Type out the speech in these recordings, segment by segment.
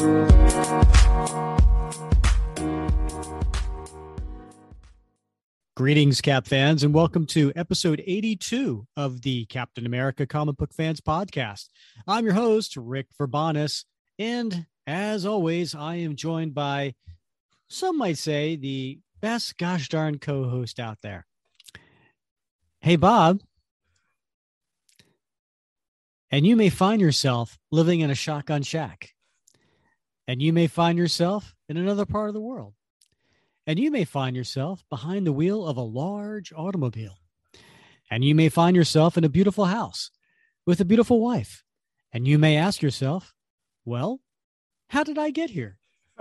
Greetings, Cap fans, and welcome to episode 82 of the Captain America Comic Book Fans Podcast. I'm your host, Rick Verbanis, and as always, I am joined by, some might say, the best gosh darn co-host out there. Hey, Bob. And you may find yourself living in a shotgun shack. And you may find yourself in another part of the world. And you may find yourself behind the wheel of a large automobile. And you may find yourself in a beautiful house with a beautiful wife. And you may ask yourself, well, how did I get here?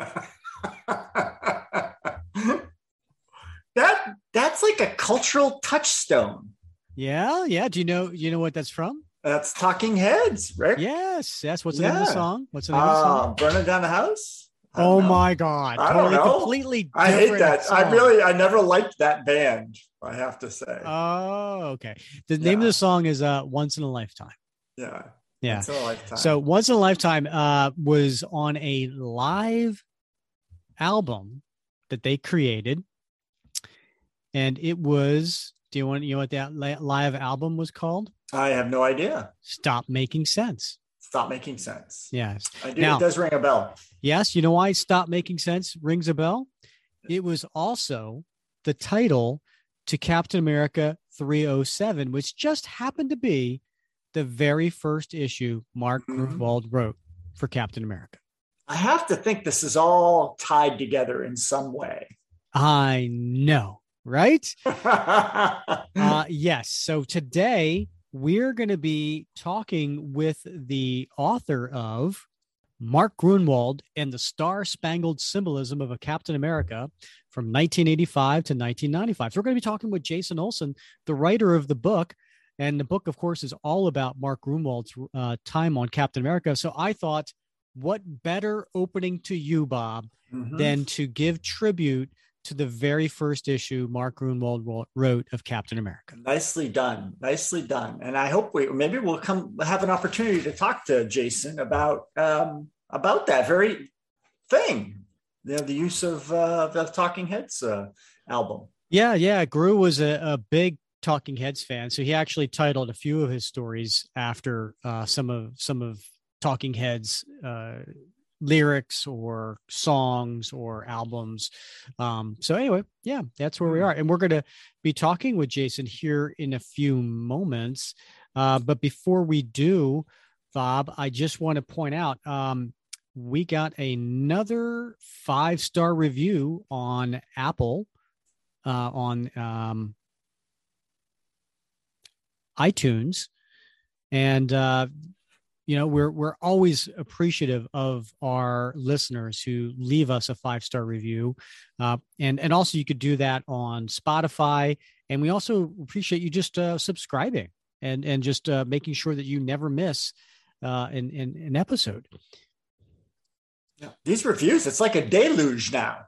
That's like a cultural touchstone. Yeah. Do you know what that's from? That's Talking Heads, right? Yes. What's the name of the song? What's the name of the song? Burning Down the House. Oh my God. I don't know. Completely I hate that. song. I never liked that band, I have to say. Oh, okay. The name of the song is Once in a Lifetime. Yeah. Once in a Lifetime. So Once in a Lifetime was on a live album that they created. And it was, you know what that live album was called? I have no idea. Stop Making Sense. Stop Making Sense. Yes. I do. Now, it does ring a bell. Yes. You know why Stop Making Sense rings a bell? It was also the title to Captain America 307, which just happened to be the very first issue Mark Gruenwald wrote for Captain America. I have to think this is all tied together in some way. I know, right? Yes. So today we're going to be talking with the author of Mark Gruenwald and the Star-Spangled Symbolism of a Captain America from 1985 to 1995. So we're going to be talking with Jason Olson, the writer of the book. And the book, of course, is all about Mark Gruenwald's time on Captain America. So I thought, what better opening to you, Bob, than to give tribute to the very first issue Mark Gruenwald wrote of Captain America. Nicely done. And I hope maybe we'll have an opportunity to talk to Jason about that very thing, the use of the Talking Heads album. Yeah. Gru was a big Talking Heads fan, so he actually titled a few of his stories after some of Talking Heads lyrics or songs or albums. So anyway, yeah, that's where we are. And we're going to be talking with Jason here in a few moments. But before we do, Bob, I just want to point out, we got another 5-star review on Apple, on iTunes. And, we're always appreciative of our listeners who leave us a 5-star review. And also you could do that on Spotify. And we also appreciate you just subscribing and just making sure that you never miss an episode. Yeah. These reviews, it's like a deluge now.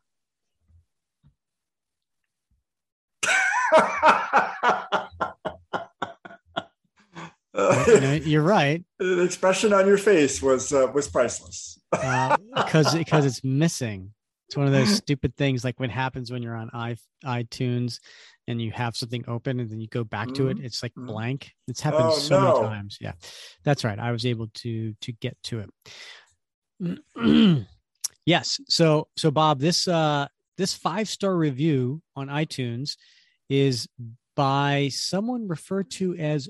You're right. The expression on your face was priceless. Because it's missing. It's one of those stupid things like what happens when you're on iTunes and you have something open and then you go back to it. It's like blank. It's happened many times. Yeah, that's right. I was able to get to it. Yes. So Bob, this 5-star review on iTunes is by someone referred to as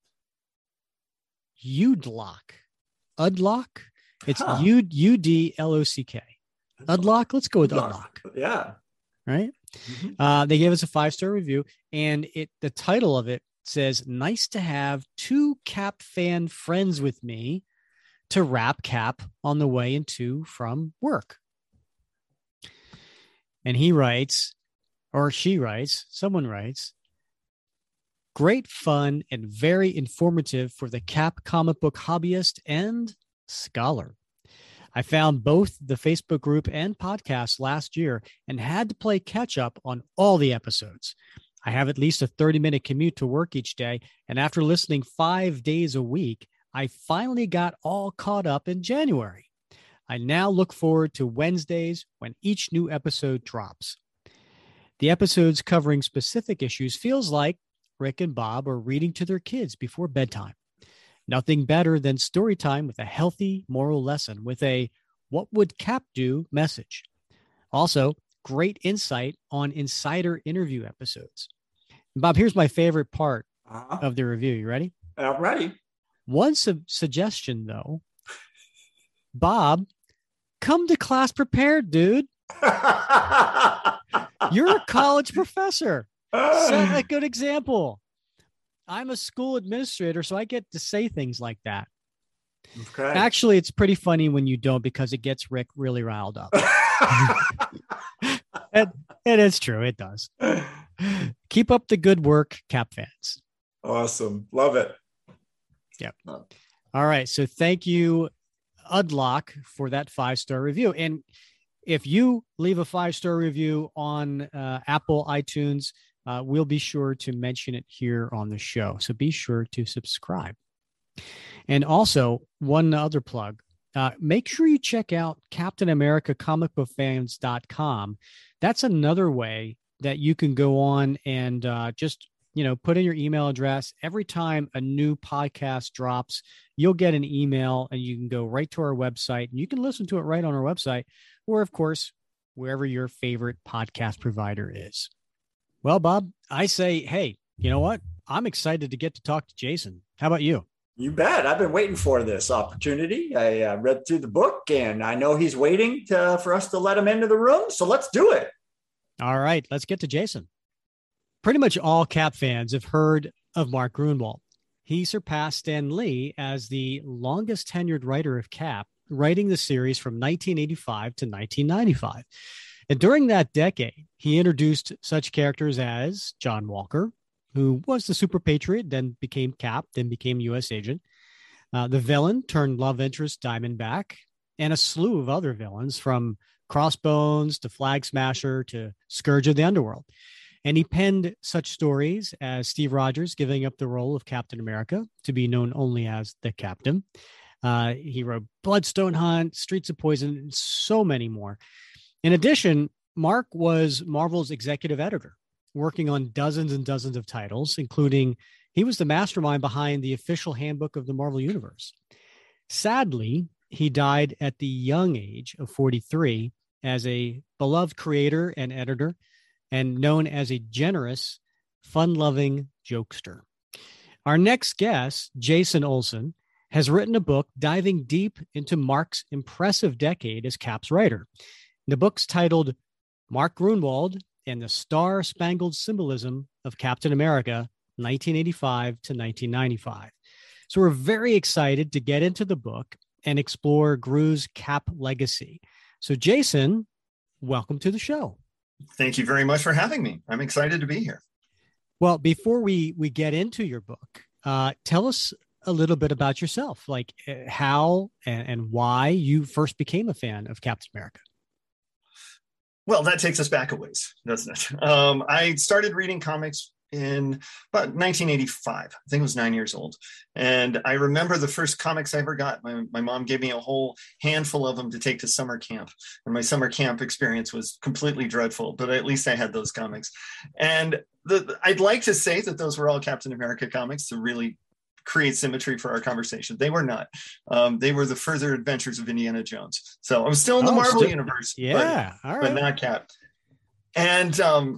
Udlock. It's Udlock. Udlock. Let's go with Udlock. Yeah. Right. They gave us a 5-star review, and the title of it says, "Nice to have 2 Cap fan friends with me to wrap Cap on the way into from work." And he writes, or she writes, someone writes, "Great fun and very informative for the Cap comic book hobbyist and scholar. I found both the Facebook group and podcast last year and had to play catch up on all the episodes. I have at least a 30-minute commute to work each day, and after listening 5 days a week, I finally got all caught up in January. I now look forward to Wednesdays when each new episode drops. The episodes covering specific issues feels like Rick and Bob are reading to their kids before bedtime. Nothing better than story time with a healthy moral lesson with a "what would Cap do" message. Also, great insight on insider interview episodes. Bob, here's my favorite part of the review. You ready? I'm ready. One suggestion, though. Bob, come to class prepared, dude. You're a college professor. Set a good example. I'm a school administrator, so I get to say things like that. Okay. Actually, it's pretty funny when you don't, because it gets Rick really riled up. It is true. It does. Keep up the good work, Cap fans. Awesome. Love it. Yep. All right. So thank you, Udlock, for that 5-star review. And if you leave a 5-star review on Apple iTunes, we'll be sure to mention it here on the show. So be sure to subscribe. And also, one other plug. Make sure you check out CaptainAmericaComicBookFans.com. That's another way that you can go on and just, put in your email address. Every time a new podcast drops, you'll get an email and you can go right to our website and you can listen to it right on our website, or of course, wherever your favorite podcast provider is. Well, Bob, I say, hey, you know what? I'm excited to get to talk to Jason. How about you? You bet. I've been waiting for this opportunity. I read through the book and I know he's waiting for us to let him into the room. So let's do it. All right, let's get to Jason. Pretty much all Cap fans have heard of Mark Gruenwald. He surpassed Stan Lee as the longest tenured writer of Cap, writing the series from 1985 to 1995. And during that decade, he introduced such characters as John Walker, who was the super patriot, then became Cap, then became U.S. agent, the villain turned love interest Diamondback, and a slew of other villains from Crossbones to Flag Smasher to Scourge of the Underworld. And he penned such stories as Steve Rogers giving up the role of Captain America to be known only as the Captain. He wrote Bloodstone Hunt, Streets of Poison, and so many more. In addition, Mark was Marvel's executive editor, working on dozens and dozens of titles, including he was the mastermind behind the official handbook of the Marvel Universe. Sadly, he died at the young age of 43 as a beloved creator and editor, and known as a generous, fun-loving jokester. Our next guest, Jason Olson, has written a book diving deep into Mark's impressive decade as Cap's writer. The book's titled Mark Gruenwald and the Star-Spangled Symbolism of Captain America, 1985 to 1995. So we're very excited to get into the book and explore Gru's Cap legacy. So Jason, welcome to the show. Thank you very much for having me. I'm excited to be here. Well, before we get into your book, tell us a little bit about yourself, like how and why you first became a fan of Captain America. Well, that takes us back a ways, doesn't it? I started reading comics in about 1985. I think I was 9 years old. And I remember the first comics I ever got. My mom gave me a whole handful of them to take to summer camp. And my summer camp experience was completely dreadful, but at least I had those comics. And I'd like to say that those were all Captain America comics to really create symmetry for our conversation. They were not. They were the further adventures of Indiana Jones. So I was still in the Marvel universe, yeah, all right, but not Cap. And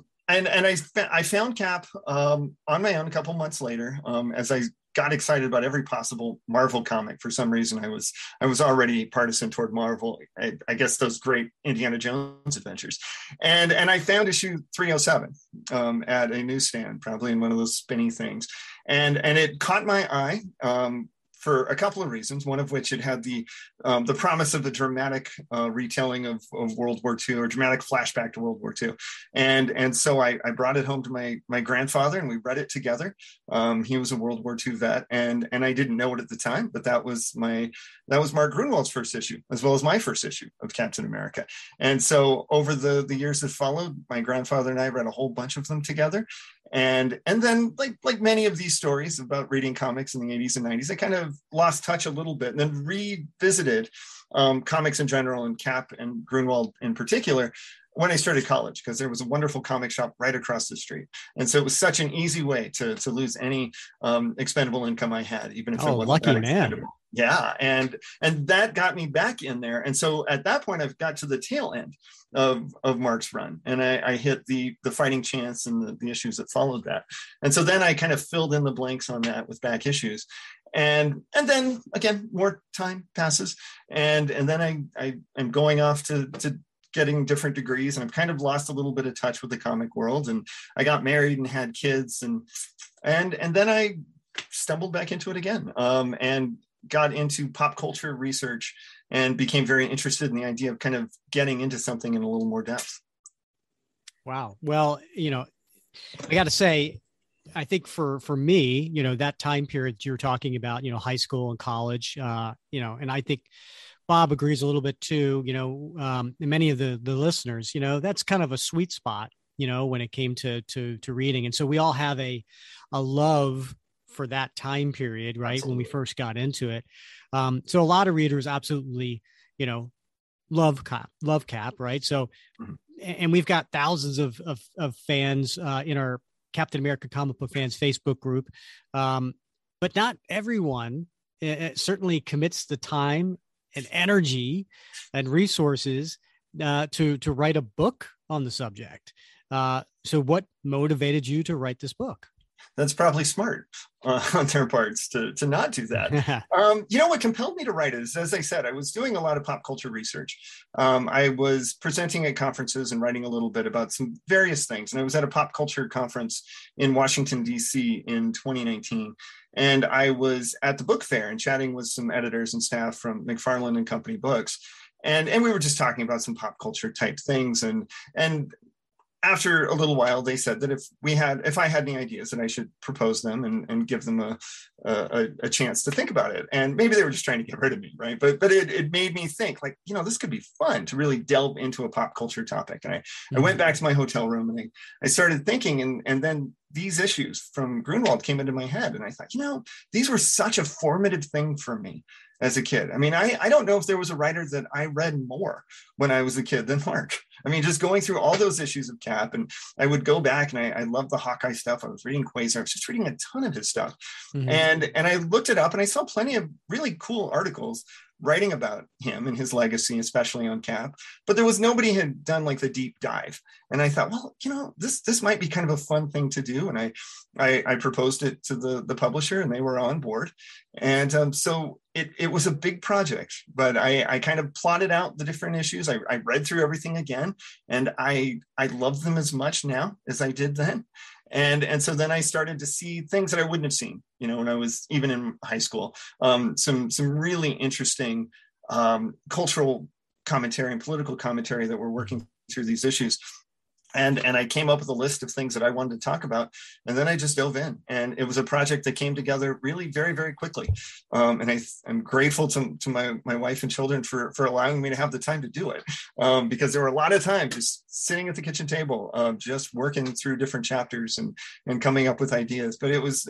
I found Cap on my own a couple months later, as I got excited about every possible Marvel comic. For some reason, I was already partisan toward Marvel. I guess those great Indiana Jones adventures, and I found issue 307 at a newsstand, probably in one of those spinny things, and it caught my eye. For a couple of reasons, one of which it had the promise of a dramatic retelling of World War II, or dramatic flashback to World War II. And so I brought it home to my grandfather and we read it together. He was a World War II vet, and I didn't know it at the time, but that was Mark Gruenwald's first issue, as well as my first issue of Captain America. And so over the years that followed, my grandfather and I read a whole bunch of them together. And then like many of these stories about reading comics in the 80s and 90s, I kind of lost touch a little bit and then revisited comics in general and Cap and Grunwald in particular when I started college, because there was a wonderful comic shop right across the street. And so it was such an easy way to lose any expendable income I had, even if it wasn't lucky that man. expendable. Yeah. And that got me back in there. And so at that point, I've got to the tail end of Mark's run. And I hit the Fighting Chance and the issues that followed that. And so then I kind of filled in the blanks on that with back issues. And then again, more time passes. And then I am going off to getting different degrees, and I've kind of lost a little bit of touch with the comic world. And I got married and had kids, and then I stumbled back into it again, and got into pop culture research and became very interested in the idea of kind of getting into something in a little more depth. Wow. Well, I got to say, I think for me, that time period you're talking about, high school and college, and I think Bob agrees a little bit too, and many of the listeners, that's kind of a sweet spot, when it came to reading. And so we all have a love for that time period, right? Absolutely. When we first got into it. So a lot of readers absolutely, love Cap, right? So, and we've got thousands of fans in our Captain America Comic Book Fans Facebook group. But not everyone certainly commits the time and energy and resources to write a book on the subject. So what motivated you to write this book? That's probably smart on their parts to not do that. What compelled me to write is, as I said, I was doing a lot of pop culture research. I was presenting at conferences and writing a little bit about some various things. And I was at a pop culture conference in Washington, D.C. in 2019. And I was at the book fair and chatting with some editors and staff from McFarlane and Company Books. And we were just talking about some pop culture type things. And after a little while, they said that if I had any ideas, that I should propose them and give them a chance to think about it. And maybe they were just trying to get rid of me, right? But it made me think, like, this could be fun to really delve into a pop culture topic. And I went back to my hotel room and I started thinking, and then these issues from Grunwald came into my head. And I thought, these were such a formative thing for me as a kid. I mean, I don't know if there was a writer that I read more when I was a kid than Mark. I mean, just going through all those issues of Cap, and I would go back and I loved the Hawkeye stuff. I was reading Quasar. I was just reading a ton of his stuff. Mm-hmm. And I looked it up and I saw plenty of really cool articles writing about him and his legacy, especially on Cap, but there was nobody had done like the deep dive. And I thought, well, this might be kind of a fun thing to do. And I proposed it to the publisher, and they were on board. And so it was a big project, but I kind of plotted out the different issues. I read through everything again, and I love them as much now as I did then. And so then I started to see things that I wouldn't have seen, when I was even in high school. Some really interesting cultural commentary and political commentary that were working through these issues. And I came up with a list of things that I wanted to talk about. And then I just dove in. And it was a project that came together really very, very quickly. And I'm grateful to my wife and children for allowing me to have the time to do it. Because there were a lot of times just sitting at the kitchen table, just working through different chapters and coming up with ideas. But it was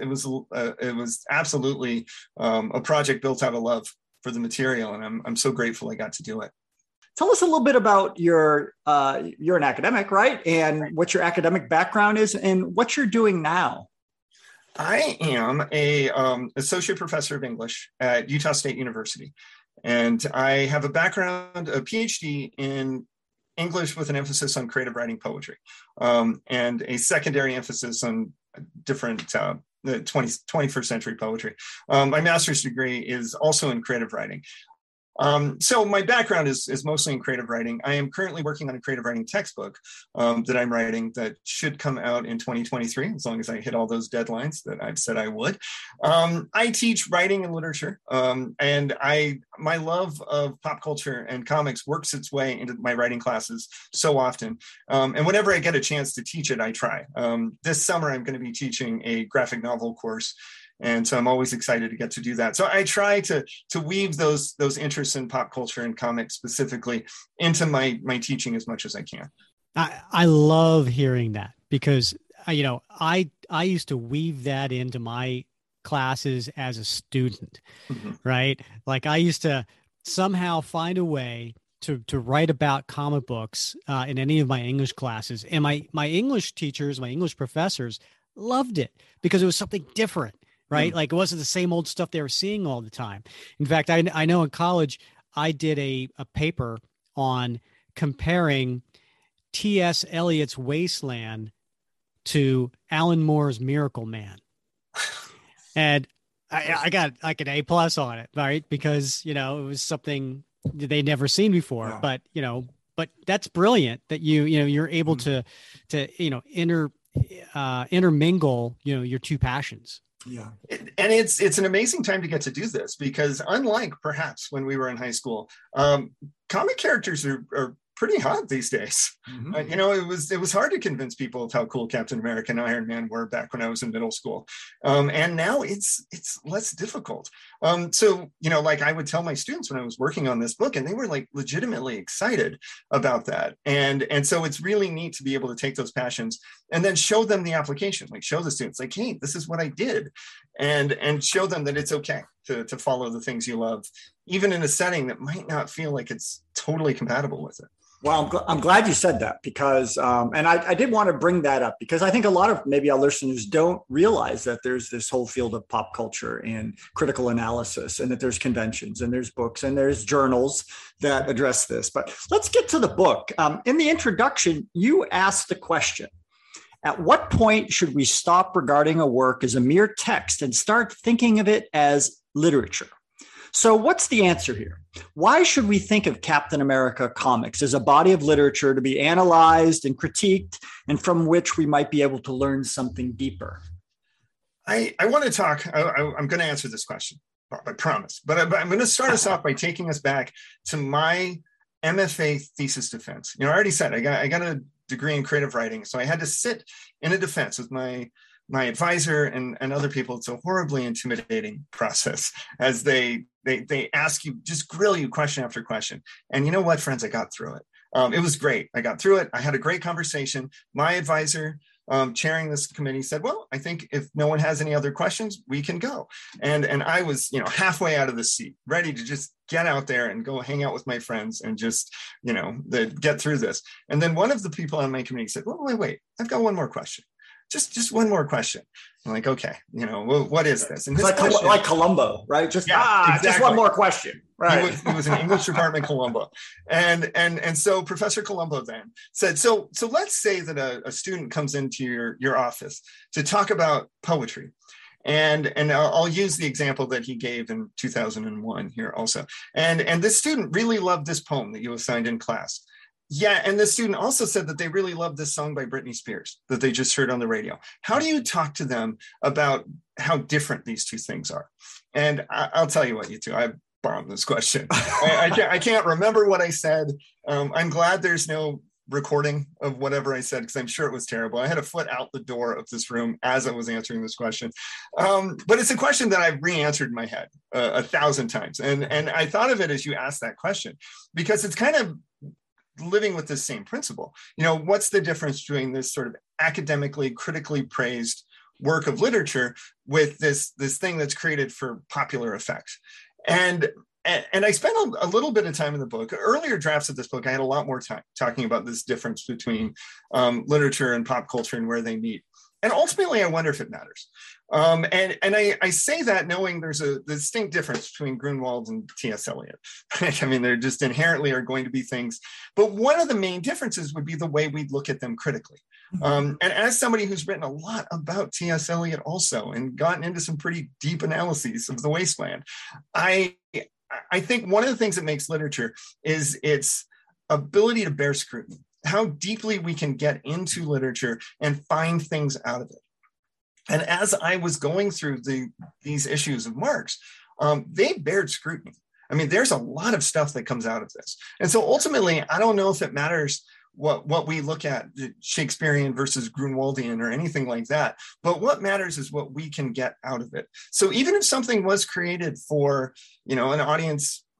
absolutely a project built out of love for the material. And I'm so grateful I got to do it. Tell us a little bit about you're an academic, right? And what your academic background is and what you're doing now. I am a associate professor of English at Utah State University. And I have a background, a PhD in English with an emphasis on creative writing poetry, and a secondary emphasis on different the 21st century poetry. My master's degree is also in creative writing. So my background is mostly in creative writing. I am currently working on a creative writing textbook that I'm writing that should come out in 2023, as long as I hit all those deadlines that I've said I would. I teach writing and literature, and my love of pop culture and comics works its way into my writing classes so often. And whenever I get a chance to teach it, I try. This summer, I'm going to be teaching a graphic novel course. And so I'm always excited to get to do that. So I try to weave those interests in pop culture and comics specifically into my teaching as much as I can. I love hearing that because, I used to weave that into my classes as a student, Mhm. right? Like I used to somehow find a way to write about comic books in any of my English classes, and my English teachers, my English professors loved it because it was something different, right? Mm. Like it wasn't the same old stuff they were seeing all the time. In fact, I know in college I did a paper on comparing T.S. Eliot's Wasteland to Alan Moore's Miracle Man. And I got like an A+ on it, right? Because, it was something that they'd never seen before. Wow. But that's brilliant that you're able to intermingle, your two passions. Yeah. And it's an amazing time to get to do this, because unlike perhaps when we were in high school, comic characters are pretty hot these days. Mhm. It was hard to convince people of how cool Captain America and Iron Man were back when I was in middle school, and now it's less difficult. So like I would tell my students when I was working on this book, and they were like legitimately excited about that. And so it's really neat to be able to take those passions and then show them the application, like show the students like, hey, this is what I did, and show them that it's okay to follow the things you love, even in a setting that might not feel like it's totally compatible with it. Well, I'm glad you said that, because, and I did want to bring that up because I think a lot of maybe our listeners don't realize that there's this whole field of pop culture and critical analysis, and that there's conventions and there's books and there's journals that address this. But let's get to the book. In the introduction, you asked the question, at what point should we stop regarding a work as a mere text and start thinking of it as literature? So what's the answer here? Why should we think of Captain America comics as a body of literature to be analyzed and critiqued, and from which we might be able to learn something deeper? I want to talk, I'm going to answer this question, I promise, but I'm going to start us off by taking us back to my MFA thesis defense. I already said I got a degree in creative writing, so I had to sit in a defense with my advisor and other people. It's a horribly intimidating process as they ask you, just grill you question after question. And you know what, friends, I got through it. It was great. I got through it. I had a great conversation. My advisor, chairing this committee, said, well, I think if no one has any other questions, we can go. And I was, halfway out of the seat, ready to just get out there and go hang out with my friends and just, get through this. And then one of the people on my committee said, well, wait, I've got one more question. Just one more question. I'm like, okay, what is this? And it's like Columbo, right? Exactly. Just one more question. Right. He was an English department Columbo. And so Professor Columbo then said, so let's say that a student comes into your office to talk about poetry. And I'll use the example that he gave in 2001 here also. And this student really loved this poem that you assigned in class. Yeah, and the student also said that they really loved this song by Britney Spears that they just heard on the radio. How do you talk to them about how different these two things are? And I'll tell you what, you two, I bombed this question. I can't remember what I said. I'm glad there's no recording of whatever I said, because I'm sure it was terrible. I had a foot out the door of this room as I was answering this question. But it's a question that I've re-answered in my head 1,000 times. And I thought of it as you asked that question, because it's kind of living with the same principle. What's the difference between this sort of academically, critically praised work of literature with this thing that's created for popular effect? And I spent a little bit of time in the book. Earlier drafts of this book, I had a lot more time talking about this difference between literature and pop culture and where they meet. And ultimately, I wonder if it matters. And I say that knowing there's a distinct difference between Grunwald and T.S. Eliot. I mean, there just inherently are going to be things. But one of the main differences would be the way we look at them critically. And as somebody who's written a lot about T.S. Eliot also and gotten into some pretty deep analyses of The Wasteland, I think one of the things that makes literature is its ability to bear scrutiny, how deeply we can get into literature and find things out of it. And as I was going through these issues of Marx, they bared scrutiny. I mean, there's a lot of stuff that comes out of this. And so ultimately, I don't know if it matters what we look at, Shakespearean versus Grunwaldian or anything like that. But what matters is what we can get out of it. So even if something was created for, an audience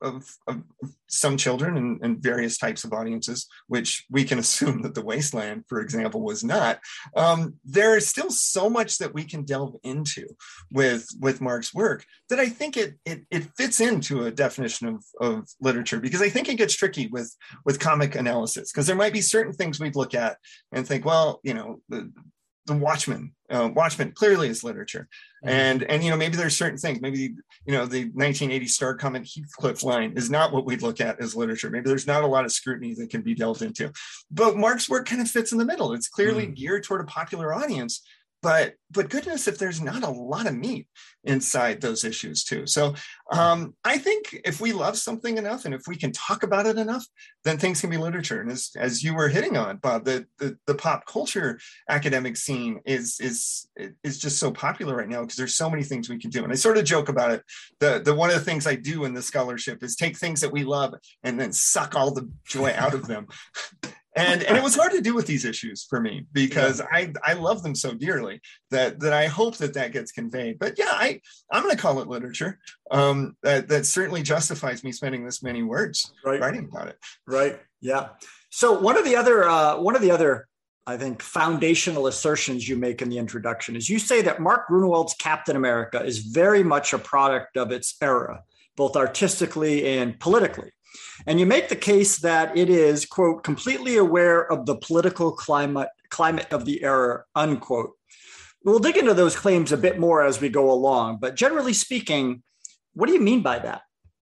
of some children and various types of audiences, which we can assume that The Wasteland, for example, was not. There is still so much that we can delve into with Mark's work that I think it fits into a definition of literature, because I think it gets tricky with comic analysis, because there might be certain things we'd look at and think, well, the Watchmen clearly is literature. And maybe there's certain things, maybe, the 1980 Star Comet Heathcliff line is not what we'd look at as literature. Maybe there's not a lot of scrutiny that can be delved into. But Mark's work kind of fits in the middle. It's clearly geared toward a popular audience. But goodness, if there's not a lot of meat inside those issues too. So I think if we love something enough and if we can talk about it enough, then things can be literature. And as you were hitting on, Bob, the pop culture academic scene is just so popular right now because there's so many things we can do. And I sort of joke about it. The one of the things I do in the scholarship is take things that we love and then suck all the joy out of them. And it was hard to do with these issues for me because I love them so dearly that I hope that gets conveyed. But yeah, I'm going to call it literature. That certainly justifies me spending this many words writing about it. Right. Yeah. So one of the other, I think, foundational assertions you make in the introduction is you say that Mark Gruenwald's Captain America is very much a product of its era, both artistically and politically. And you make the case that it is, quote, completely aware of the political climate of the era, unquote. We'll dig into those claims a bit more as we go along. But generally speaking, what do you mean by that?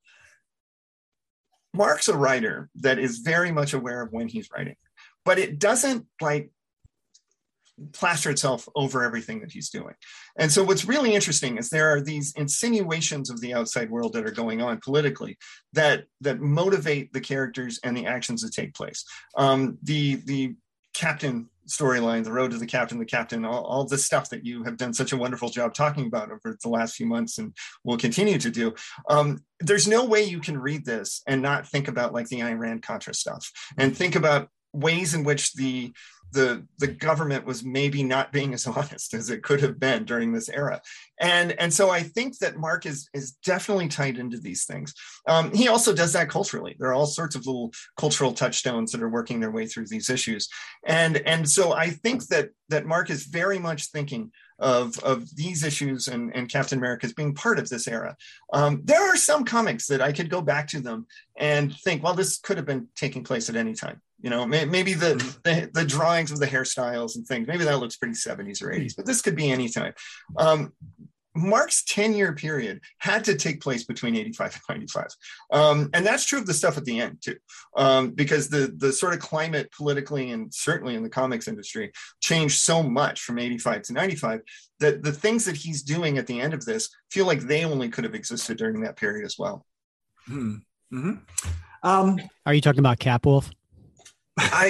Mark's a writer that is very much aware of when he's writing, but it doesn't plaster itself over everything that he's doing. And so what's really interesting is there are these insinuations of the outside world that are going on politically that motivate the characters and the actions that take place. The captain storyline, the road to the captain, all the stuff that you have done such a wonderful job talking about over the last few months and will continue to do. There's no way you can read this and not think about the Iran-Contra stuff and think about ways in which the government was maybe not being as honest as it could have been during this era. And so I think that Mark is definitely tied into these things. He also does that culturally. There are all sorts of little cultural touchstones that are working their way through these issues. And so I think that Mark is very much thinking of these issues and Captain America as being part of this era. There are some comics that I could go back to them and think, well, this could have been taking place at any time. Maybe the drawings of the hairstyles and things, maybe that looks pretty 70s or 80s, but this could be any time. Mark's 10-year period had to take place between 85 and 95. And that's true of the stuff at the end too, because the sort of climate politically and certainly in the comics industry changed so much from 85 to 95 that the things that he's doing at the end of this feel like they only could have existed during that period as well. Mm-hmm. Are you talking about Capwolf? I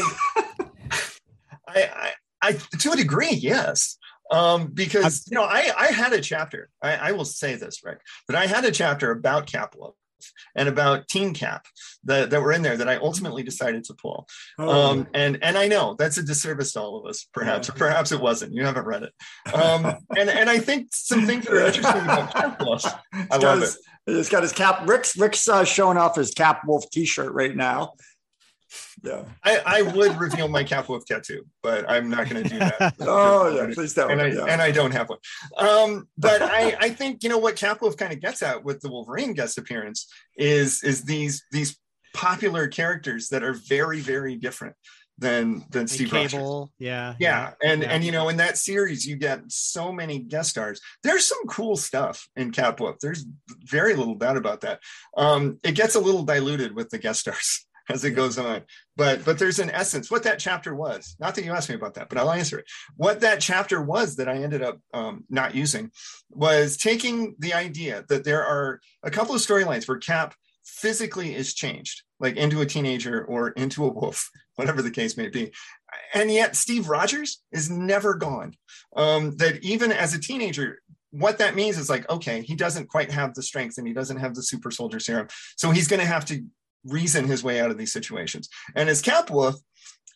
to a degree, yes. Because I had a chapter. I will say this, Rick, but I had a chapter about Capwolf and about Teen Cap that were in there that I ultimately decided to pull. And I know that's a disservice to all of us, perhaps, or perhaps it wasn't. You haven't read it. And I think some things that are interesting about Capwolf. I love it. He's got his cap. Rick's showing off his Capwolf T-shirt right now. Yeah, I would reveal my Capwolf tattoo, but I'm not going to do that. Please don't. And I don't have one. But I think what Capwolf kind of gets at with the Wolverine guest appearance is these popular characters that are very, very different than Steve Cable. Rogers. Yeah. And in that series you get so many guest stars. There's some cool stuff in Capwolf. There's very little doubt about that. It gets a little diluted with the guest stars as it goes on. But there's an essence. What that chapter was, not that you asked me about that, but I'll answer it. What that chapter was that I ended up not using was taking the idea that there are a couple of storylines where Cap physically is changed, like into a teenager or into a wolf, whatever the case may be. And yet Steve Rogers is never gone. That even as a teenager, what that means is okay, he doesn't quite have the strength and he doesn't have the super soldier serum. So he's going to have to reason his way out of these situations. And as Capwolf,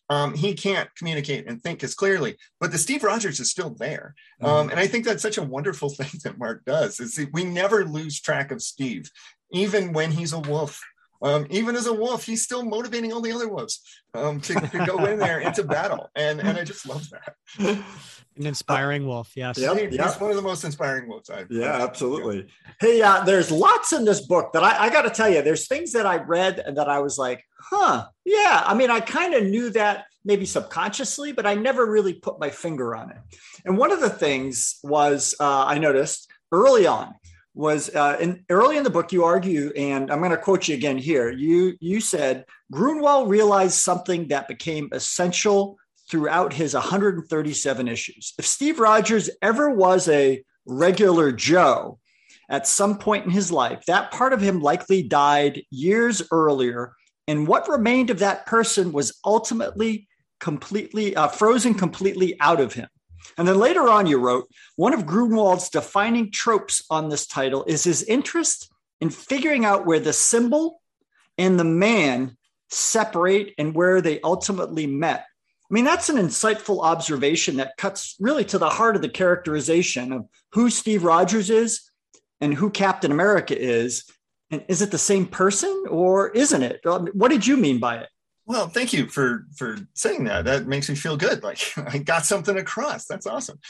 he can't communicate and think as clearly, but the Steve Rogers is still there. And I think that's such a wonderful thing that Mark does, is we never lose track of Steve, even when he's a wolf. Even as a wolf, he's still motivating all the other wolves to go in there into battle. And I just love that. An inspiring wolf, yes. He's one of the most inspiring wolves I've absolutely. Hey, there's lots in this book that I got to tell you, there's things that I read and that I was like, yeah. I mean, I kind of knew that maybe subconsciously, but I never really put my finger on it. And one of the things was I noticed early on was early in the book, you argue, and I'm going to quote you again here. You said, Gruenwald realized something that became essential throughout his 137 issues. If Steve Rogers ever was a regular Joe at some point in his life, that part of him likely died years earlier. And what remained of that person was ultimately completely frozen completely out of him. And then later on, you wrote, one of Gruenwald's defining tropes on this title is his interest in figuring out where the symbol and the man separate and where they ultimately met. I mean, that's an insightful observation that cuts really to the heart of the characterization of who Steve Rogers is and who Captain America is. And is it the same person or isn't it? What did you mean by it? Well, thank you for saying that. That makes me feel good. Like I got something across. That's awesome.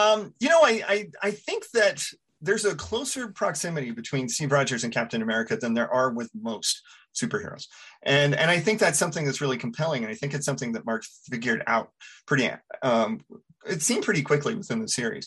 I think that there's a closer proximity between Steve Rogers and Captain America than there are with most superheroes. And I think that's something that's really compelling. And I think it's something that Mark figured out it seemed pretty quickly within the series.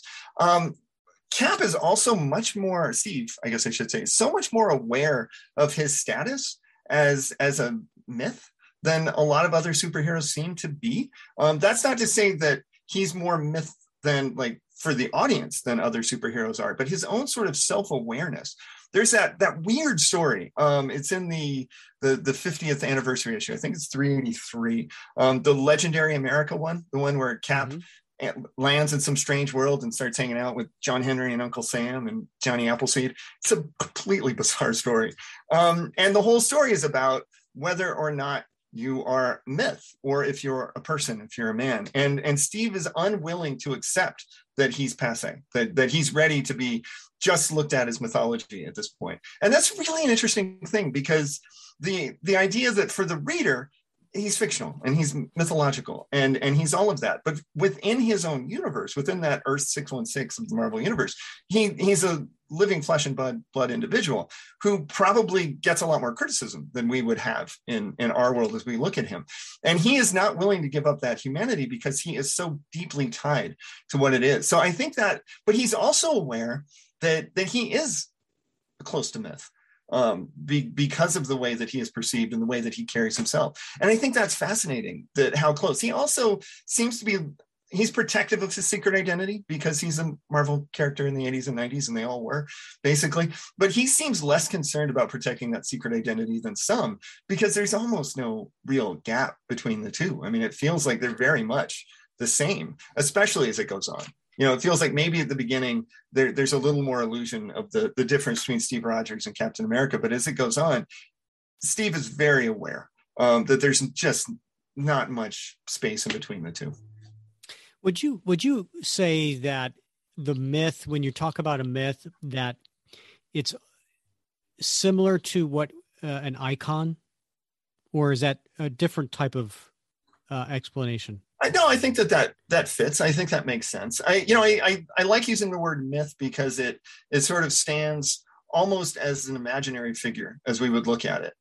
Cap is also much more, Steve, I guess I should say, so much more aware of his status as a myth than a lot of other superheroes seem to be. That's not to say that he's more myth than like for the audience than other superheroes are, but his own sort of self-awareness. There's that weird story. It's in the 50th anniversary issue. I think it's 383. The Legendary America one, the one where Cap lands in some strange world and starts hanging out with John Henry and Uncle Sam and Johnny Appleseed. It's a completely bizarre story. And the whole story is about whether or not you are myth, or if you're a person, if you're a man. And Steve is unwilling to accept that he's passé, that he's ready to be just looked at as mythology at this point. And that's really an interesting thing, because the idea that for the reader, he's fictional and he's mythological and he's all of that. But within his own universe, within that Earth 616 of the Marvel Universe, he's a living flesh and blood individual who probably gets a lot more criticism than we would have in our world as we look at him. And he is not willing to give up that humanity because he is so deeply tied to what it is. So I think that, but he's also aware that he is close to myth. Because of the way that he is perceived and the way that he carries himself. And I think that's fascinating, that how close. He also seems to be, he's protective of his secret identity because he's a Marvel character in the 80s and 90s, and they all were, basically. But he seems less concerned about protecting that secret identity than some, because there's almost no real gap between the two. I mean, it feels like they're very much the same, especially as it goes on. You know, it feels like maybe at the beginning there's a little more illusion of the difference between Steve Rogers and Captain America. But as it goes on, Steve is very aware that there's just not much space in between the two. Would you say that the myth, when you talk about a myth, that it's similar to what an icon, or is that a different type of explanation? I think that fits. I think that makes sense. I like using the word myth because it sort of stands almost as an imaginary figure as we would look at it.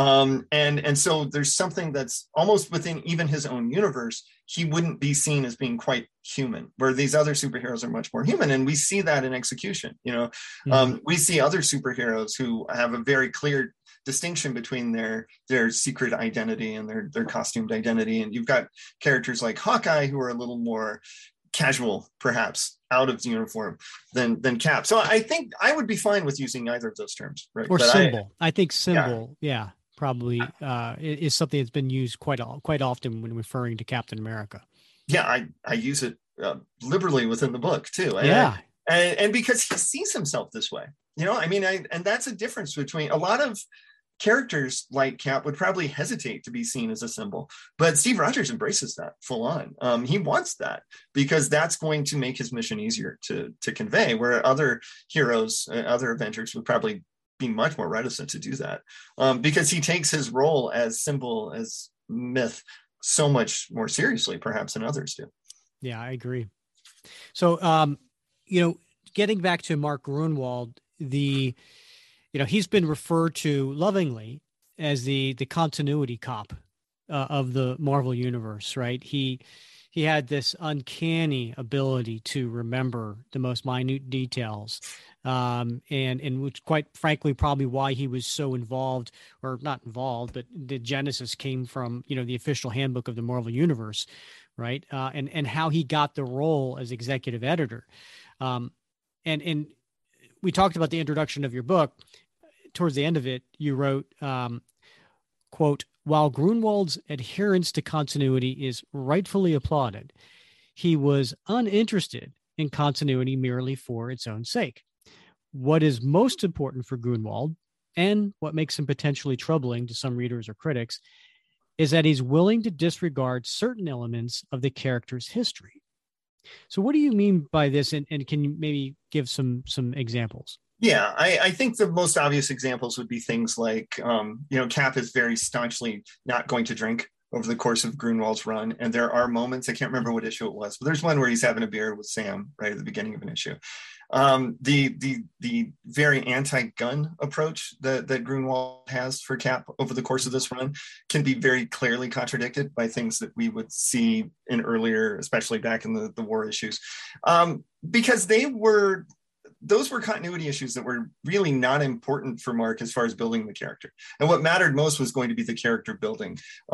And so there's something that's almost within even his own universe, he wouldn't be seen as being quite human, where these other superheroes are much more human. And we see that in execution. We see other superheroes who have a very clear distinction between their secret identity and their costumed identity. And you've got characters like Hawkeye who are a little more casual, perhaps out of the uniform than Cap. So I think I would be fine with using either of those terms, right? Or but symbol. I think symbol, probably is something that's been used quite often when referring to Captain America. Yeah, I use it liberally within the book too. And because he sees himself this way, and that's a difference between a lot of characters like Cap would probably hesitate to be seen as a symbol. But Steve Rogers embraces that full on. He wants that because that's going to make his mission easier to convey, where other heroes, other Avengers would probably be much more reticent to do that, because he takes his role as symbol, as myth, so much more seriously, perhaps, than others do. Yeah, I agree. So, getting back to Mark Gruenwald, he's been referred to lovingly as the continuity cop of the Marvel universe, right? He had this uncanny ability to remember the most minute details, and which, quite frankly, probably why he was so involved, or not involved, but the genesis came from the official handbook of the Marvel universe, right? And how he got the role as executive editor, and we talked about the introduction of your book. Towards the end of it, you wrote, quote, "While Gruenwald's adherence to continuity is rightfully applauded, he was uninterested in continuity merely for its own sake. What is most important for Gruenwald, and what makes him potentially troubling to some readers or critics, is that he's willing to disregard certain elements of the character's history." So what do you mean by this? And can you maybe give some examples? Yeah, I think the most obvious examples would be things like, Cap is very staunchly not going to drink over the course of Gruenwald's run. And there are moments, I can't remember what issue it was, but there's one where he's having a beer with Sam right at the beginning of an issue. The very anti-gun approach that Gruenwald has for Cap over the course of this run can be very clearly contradicted by things that we would see in earlier, especially back in the war issues, because those were continuity issues that were really not important for Mark as far as building the character. And what mattered most was going to be the character building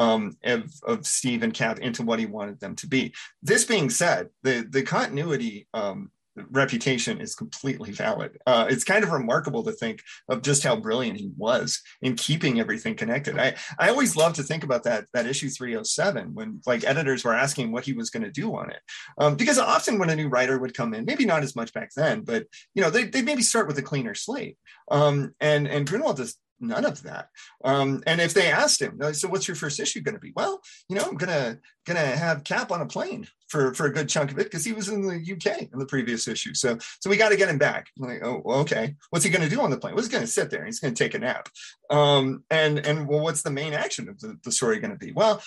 of Steve and Cap into what he wanted them to be. This being said, the continuity reputation is completely valid. It's kind of remarkable to think of just how brilliant he was in keeping everything connected. I always love to think about that issue 307 when editors were asking what he was going to do on it, because often when a new writer would come in, maybe not as much back then, but they maybe start with a cleaner slate, and Gruenwald does none of that. And if they asked him, so what's your first issue going to be? Well, I'm gonna have Cap on a plane for a good chunk of it because he was in the UK in the previous issue. So we got to get him back. I'm like, oh, okay. What's he going to do on the plane? Well, he's going to sit there. He's going to take a nap. And well, what's the main action of the story going to be? Well,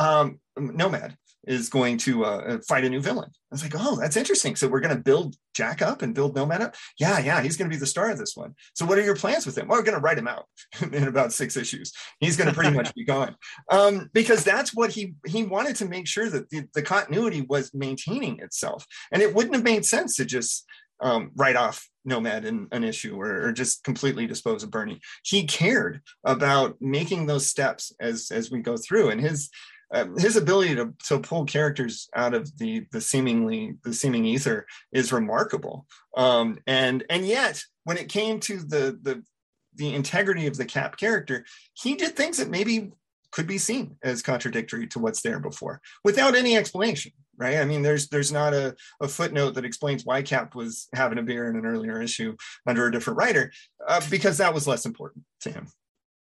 Nomad is going to fight a new villain. I was like, oh, that's interesting. So we're going to build Jack up and build Nomad up? Yeah, he's going to be the star of this one. So what are your plans with him? Well, we're going to write him out in about 6 issues. He's going to pretty much be gone. Because that's what he wanted to make sure that the continuity was maintaining itself. And it wouldn't have made sense to just write off Nomad in an issue or just completely dispose of Bernie. He cared about making those steps as we go through, and his ability to pull characters out of the seeming ether is remarkable. And yet when it came to the integrity of the Cap character, he did things that maybe could be seen as contradictory to what's there before without any explanation, right? I mean, there's not a footnote that explains why Cap was having a beer in an earlier issue under a different writer, because that was less important to him.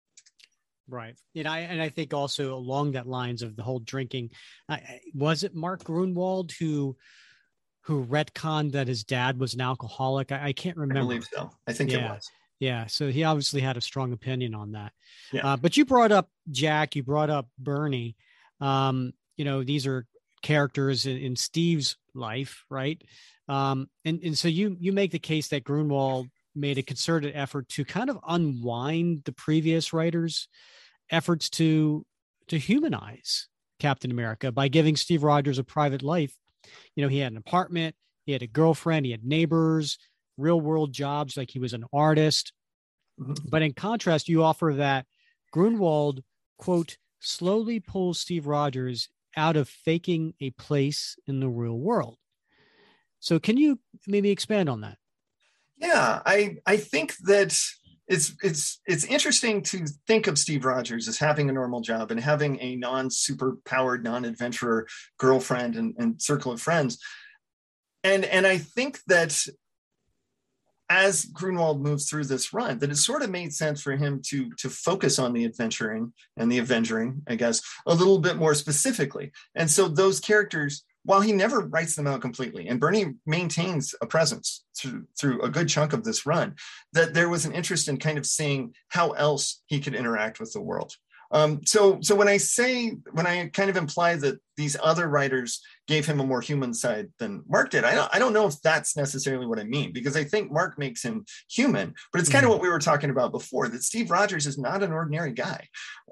Right. And I think also along that lines of the whole drinking, was it Mark Gruenwald who retconned that his dad was an alcoholic? I can't remember. I believe so. I think it was. Yeah. So he obviously had a strong opinion on that. Yeah. But you brought up Jack, you brought up Bernie. These are characters in Steve's life, right? And so you make the case that Gruenwald made a concerted effort to kind of unwind the previous writers' efforts to humanize Captain America by giving Steve Rogers a private life. He had an apartment, he had a girlfriend, he had neighbors, real world jobs, like he was an artist. Mm-hmm. But in contrast, you offer that Gruenwald, quote, slowly pulls Steve Rogers out of faking a place in the real world. So can you maybe expand on that? Yeah, I think that it's interesting to think of Steve Rogers as having a normal job and having a non-super powered, non-adventurer girlfriend and circle of friends. And I think that as Grunwald moves through this run, that it sort of made sense for him to focus on the adventuring and the avengering, I guess, a little bit more specifically. And so those characters, while he never writes them out completely, and Bernie maintains a presence through a good chunk of this run, that there was an interest in kind of seeing how else he could interact with the world. So when I kind of imply that these other writers gave him a more human side than Mark did, I don't know if that's necessarily what I mean, because I think Mark makes him human, but it's kind of what we were talking about before, that Steve Rogers is not an ordinary guy.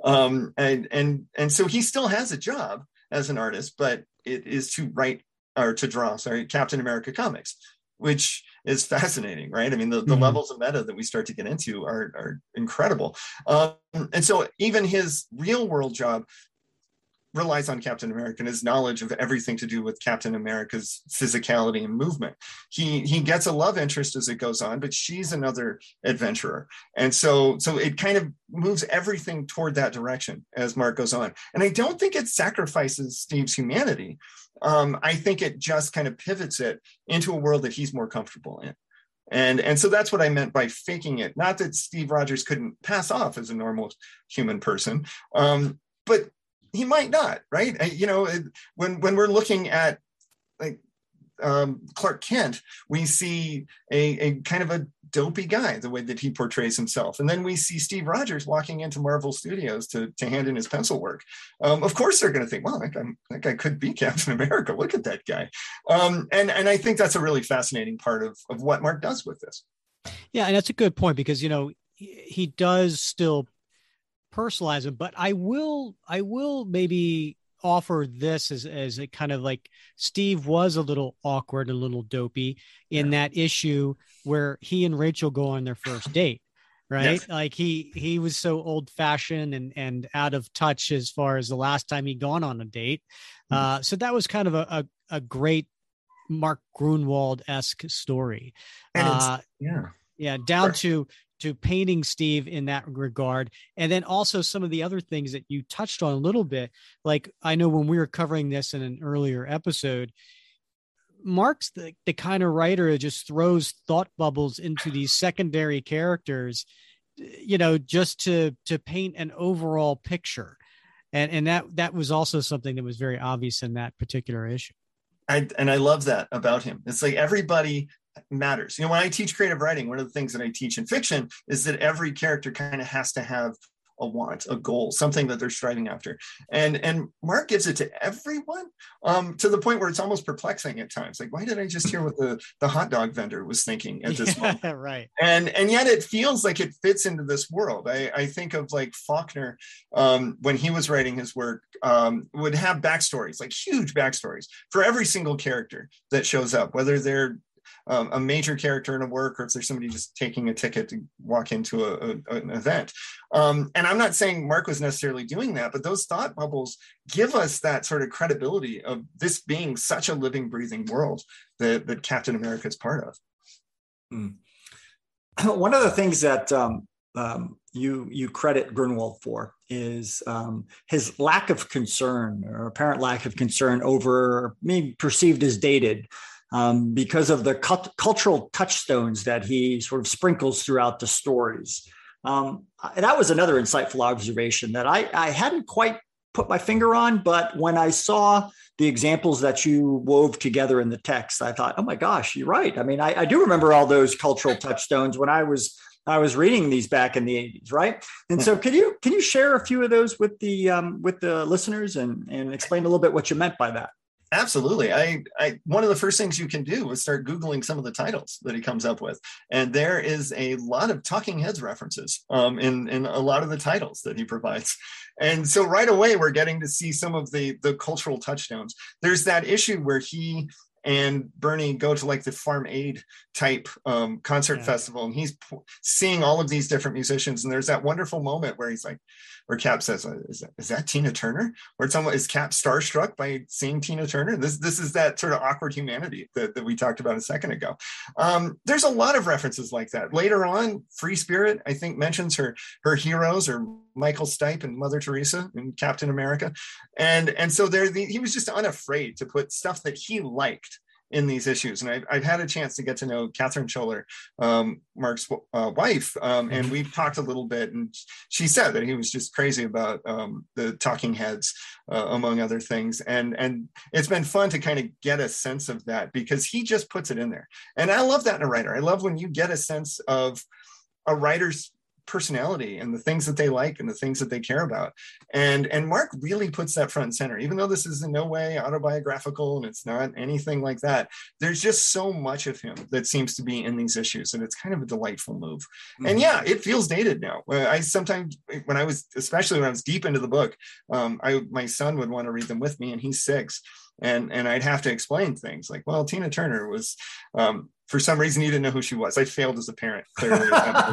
And so he still has a job as an artist, but it is to draw Captain America comics, which is fascinating, right? I mean, the levels of meta that we start to get into are incredible. And so even his real world job relies on Captain America and his knowledge of everything to do with Captain America's physicality and movement. He gets a love interest as it goes on, but she's another adventurer. And so it kind of moves everything toward that direction as Mark goes on. And I don't think it sacrifices Steve's humanity. I think it just kind of pivots it into a world that he's more comfortable in. And so that's what I meant by faking it. Not that Steve Rogers couldn't pass off as a normal human person, but he might not, right? When we're looking at like Clark Kent, we see a kind of a dopey guy, the way that he portrays himself. And then we see Steve Rogers walking into Marvel Studios to hand in his pencil work. Of course, they're going to think, wow, that guy could be Captain America. Look at that guy. And I think that's a really fascinating part of what Mark does with this. Yeah, and that's a good point, because, he does still personalize him, but I will maybe offer this as a kind of like Steve was a little awkward, a little dopey in that issue where he and Rachel go on their first date, right? Yes. Like he was so old fashioned and out of touch as far as the last time he'd gone on a date. So that was kind of a great Mark Gruenwald-esque story. Down to painting Steve in that regard. And then also some of the other things that you touched on a little bit. Like, I know when we were covering this in an earlier episode, Mark's the kind of writer that just throws thought bubbles into these secondary characters, just to paint an overall picture. And that was also something that was very obvious in that particular issue. I love that about him. It's like everybody matters. When I teach creative writing, one of the things that I teach in fiction is that every character kind of has to have a want, a goal, something that they're striving after. And Mark gives it to everyone, to the point where it's almost perplexing at times. Like, why did I just hear what the hot dog vendor was thinking at this moment? Right. And yet it feels like it fits into this world. I think of like Faulkner, when he was writing his work, would have backstories, like huge backstories for every single character that shows up, whether they're a major character in a work, or if there's somebody just taking a ticket to walk into an event. And I'm not saying Mark was necessarily doing that, but those thought bubbles give us that sort of credibility of this being such a living, breathing world that Captain America is part of. One of the things that you credit Gruenwald for is his lack of concern, or apparent lack of concern, over maybe perceived as dated, because of the cultural touchstones that he sort of sprinkles throughout the stories. That was another insightful observation that I hadn't quite put my finger on, but when I saw the examples that you wove together in the text, I thought, oh my gosh, you're right. I mean, I do remember all those cultural touchstones when I was reading these back in the 80s, right? And so can you share a few of those with the listeners and explain a little bit what you meant by that? Absolutely. One of the first things you can do is start Googling some of the titles that he comes up with. And there is a lot of Talking Heads references in a lot of the titles that he provides. And so right away, we're getting to see some of the cultural touchdowns. There's that issue where he and Bernie go to like the Farm Aid type concert festival, and he's seeing all of these different musicians. And there's that wonderful moment where he's like, where Cap says, is that Tina Turner? Where is Cap starstruck by seeing Tina Turner? This is that sort of awkward humanity that we talked about a second ago. There's a lot of references like that. Later on, Free Spirit, I think, mentions her heroes, or Michael Stipe and Mother Teresa and Captain America. And so he was just unafraid to put stuff that he liked in these issues. And I've had a chance to get to know Catherine Scholler, Mark's wife, and we've talked a little bit, and she said that he was just crazy about the talking heads, among other things. And it's been fun to kind of get a sense of that, because he just puts it in there. And I love that in a writer. I love when you get a sense of a writer's personality and the things that they like and the things that they care about. And Mark really puts that front and center, even though this is in no way autobiographical and it's not anything like that. There's just so much of him that seems to be in these issues, and it's kind of a delightful move. Mm-hmm. And yeah, it feels dated now. I sometimes, especially when I was deep into the book, my son would want to read them with me, and he's 6. And I'd have to explain things like, well, Tina Turner was, for some reason, he didn't know who she was. I failed as a parent, clearly.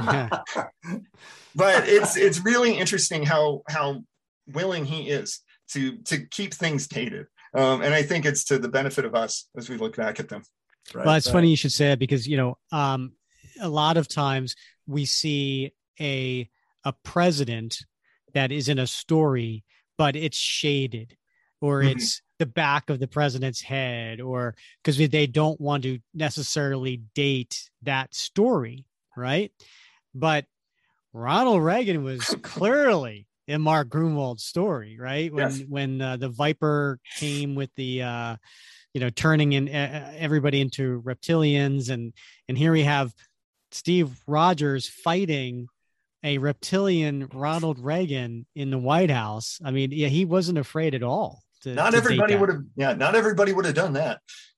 But it's really interesting how willing he is to keep things dated. And I think it's to the benefit of us as we look back at them. Right. Well, it's funny you should say that, because, a lot of times we see a president that is in a story, but it's shaded, or mm-hmm. it's the back of the president's head, or because they don't want to necessarily date that story, right? But Ronald Reagan was clearly in Mark Grunwald's story, right? When the Viper came with the turning in everybody into reptilians, and here we have Steve Rogers fighting a reptilian Ronald Reagan in the White House. I mean, yeah, he wasn't afraid at all. Not everybody would have done that.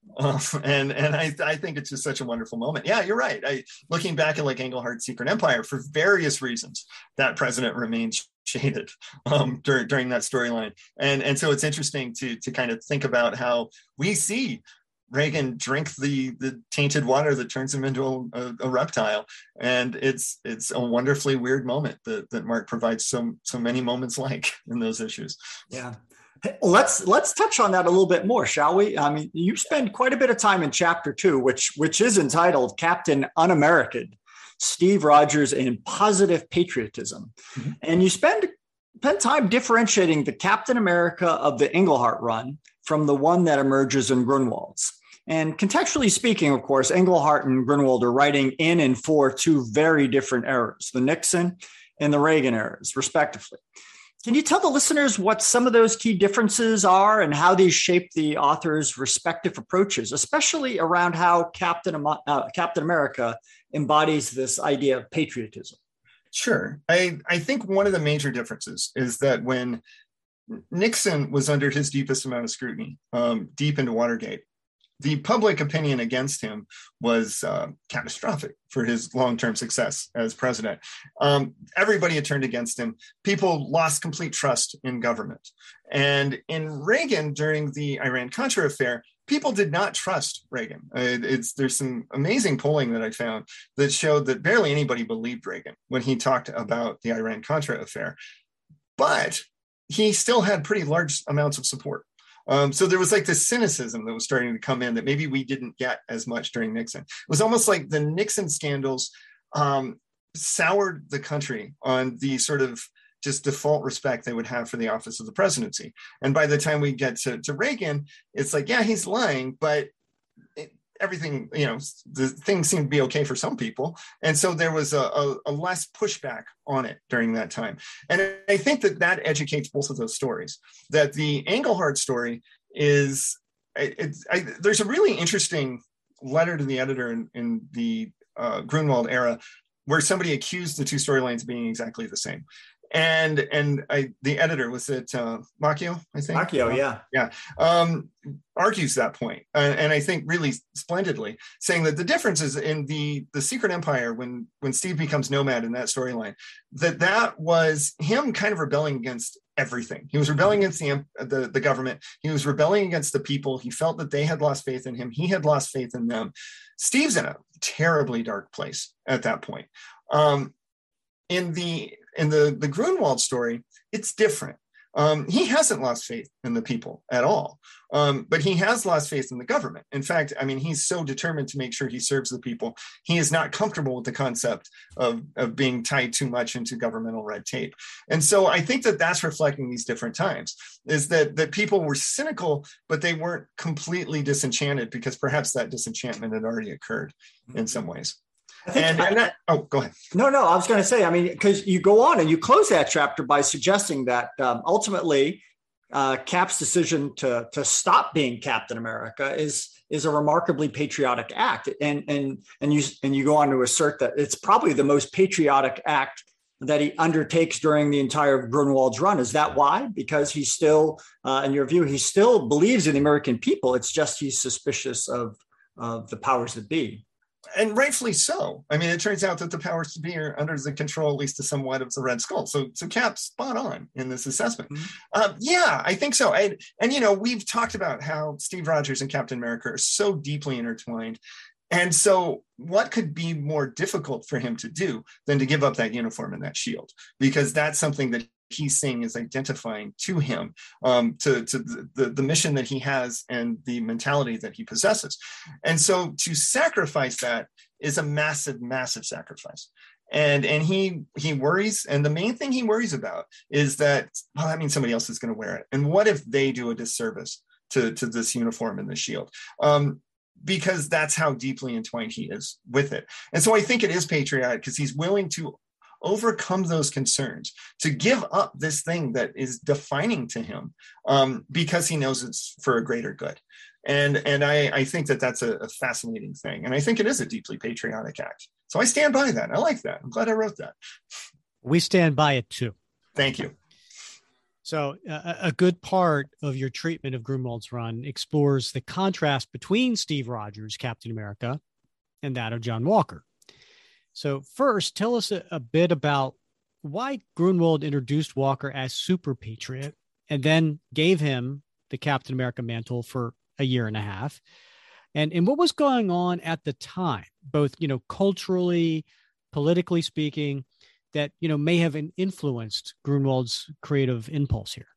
And I think it's just such a wonderful moment. Yeah, you're right. Looking back at like Englehart's Secret Empire, for various reasons, that president remains shaded during that storyline. And so it's interesting to kind of think about how we see Reagan drink the tainted water that turns him into a reptile. And it's a wonderfully weird moment that Mark provides so many moments like in those issues. Yeah. Let's touch on that a little bit more, shall we? I mean, you spend quite a bit of time in chapter 2, which is entitled Captain Un-American, Steve Rogers and Positive Patriotism. Mm-hmm. And you spend time differentiating the Captain America of the Englehart run from the one that emerges in Grunwald's. And contextually speaking, of course, Englehart and Grunwald are writing in and for 2 very different eras, the Nixon and the Reagan eras, respectively. Can you tell the listeners what some of those key differences are and how these shape the author's respective approaches, especially around how Captain America embodies this idea of patriotism? Sure. I think one of the major differences is that when Nixon was under his deepest amount of scrutiny, deep into Watergate, the public opinion against him was catastrophic for his long-term success as president. Everybody had turned against him. People lost complete trust in government. And in Reagan, during the Iran-Contra affair, people did not trust Reagan. There's some amazing polling that I found that showed that barely anybody believed Reagan when he talked about the Iran-Contra affair. But he still had pretty large amounts of support. So there was like this cynicism that was starting to come in that maybe we didn't get as much during Nixon. It was almost like the Nixon scandals soured the country on the sort of just default respect they would have for the office of the presidency. And by the time we get to Reagan, it's like, yeah, he's lying, but everything, the things seemed to be okay for some people. And so there was a less pushback on it during that time. And I think that educates both of those stories, that the Englehart story is, there's a really interesting letter to the editor in the Grunwald era where somebody accused the 2 storylines being exactly the same. And the editor, was it Macchio, I think? Macchio, yeah. Yeah. Argues that point, and I think really splendidly, saying that the difference is in the Secret Empire, when Steve becomes Nomad in that storyline, that was him kind of rebelling against everything. He was rebelling against the government. He was rebelling against the people. He felt that they had lost faith in him. He had lost faith in them. Steve's in a terribly dark place at that point. In the Grunwald story, it's different. He hasn't lost faith in the people at all, but he has lost faith in the government. In fact, I mean, he's so determined to make sure he serves the people. He is not comfortable with the concept of being tied too much into governmental red tape. And so I think that that's reflecting these different times, is that people were cynical, but they weren't completely disenchanted, because perhaps that disenchantment had already occurred in some ways. Go ahead. No, I was going to say, I mean, because you go on and you close that chapter by suggesting that ultimately Cap's decision to stop being Captain America is a remarkably patriotic act, and you go on to assert that it's probably the most patriotic act that he undertakes during the entire Grunwald's run. Is that why? Because he still, in your view, he still believes in the American people. It's just he's suspicious of the powers that be. And rightfully so. I mean, it turns out that the powers to be are under the control, at least to somewhat, of the Red Skull. So Cap's spot on in this assessment. Mm-hmm. Yeah, I think so. And we've talked about how Steve Rogers and Captain America are so deeply intertwined. And so what could be more difficult for him to do than to give up that uniform and that shield? Because that's something that he's saying is identifying to him, to the mission that he has and the mentality that he possesses. And so to sacrifice that is a massive, massive sacrifice. And he worries, and the main thing he worries about is that, well, that means somebody else is going to wear it. And what if they do a disservice to this uniform and the shield? Because that's how deeply entwined he is with it. And so I think it is patriotic, because he's willing to overcome those concerns, to give up this thing that is defining to him, because he knows it's for a greater good. And I think that that's a fascinating thing. And I think it is a deeply patriotic act. So I stand by that. I like that. I'm glad I wrote that. We stand by it too. Thank you. So a good part of your treatment of Grunwald's run explores the contrast between Steve Rogers, Captain America, and that of John Walker. So first, tell us a bit about why Grunwald introduced Walker as Super Patriot and then gave him the Captain America mantle for a year and a half. And what was going on at the time, both, culturally, politically speaking, that, may have influenced Grunwald's creative impulse here?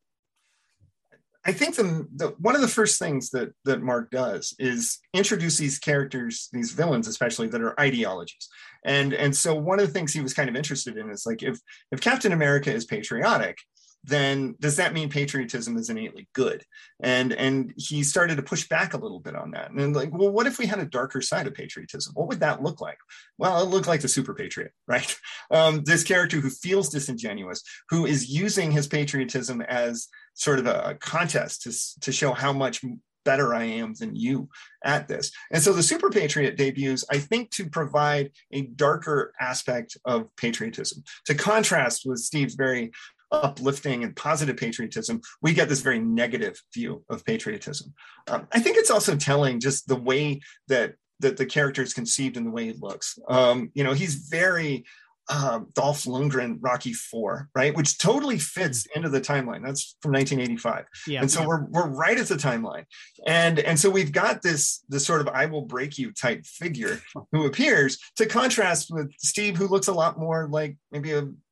I think one of the first things that Mark does is introduce these characters, these villains especially, that are ideologies. And so one of the things he was kind of interested in is, like, if Captain America is patriotic, then does that mean patriotism is innately good? And he started to push back a little bit on that. And like, well, what if we had a darker side of patriotism? What would that look like? Well, it looked like the Super Patriot, right? This character who feels disingenuous, who is using his patriotism as sort of a contest to show how much better I am than you at this. And so the Super Patriot debuts, I think, to provide a darker aspect of patriotism. To contrast with Steve's very uplifting and positive patriotism, we get this very negative view of patriotism. I think it's also telling just the way that the character is conceived and the way he looks. He's very Dolph Lundgren, Rocky IV, right? Which totally fits into the timeline. That's from 1985. Yeah, and so we're right at the timeline. And so we've got this sort of I will break you type figure who appears, to contrast with Steve, who looks a lot more like maybe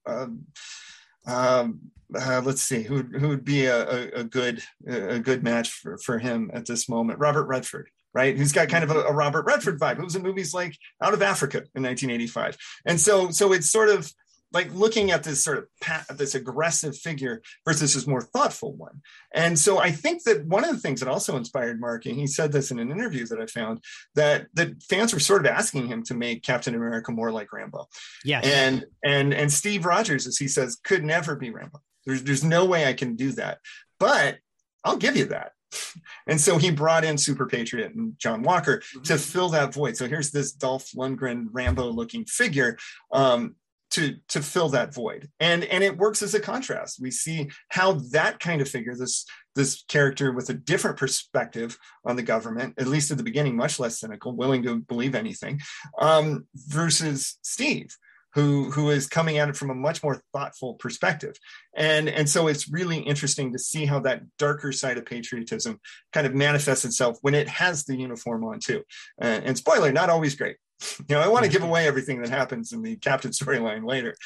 let's see, who would be a good match for him at this moment. Robert Redford, right? Who's got kind of a Robert Redford vibe. Who was in movies like Out of Africa in 1985. And so it's sort of like looking at this sort of this aggressive figure versus this more thoughtful one. And so I think that one of the things that also inspired Mark, and he said this in an interview that I found, that fans were sort of asking him to make Captain America more like Rambo. Yes. And Steve Rogers, as he says, could never be Rambo. There's no way I can do that, but I'll give you that. And so he brought in Super Patriot and John Walker to fill that void. So here's this Dolph Lundgren, Rambo looking figure to fill that void. And it works as a contrast. We see how that kind of figure, this character with a different perspective on the government, at least at the beginning, much less cynical, willing to believe anything, versus Steve, who is coming at it from a much more thoughtful perspective. And so it's really interesting to see how that darker side of patriotism kind of manifests itself when it has the uniform on too. And spoiler, not always great. I want to give away everything that happens in the Captain storyline later.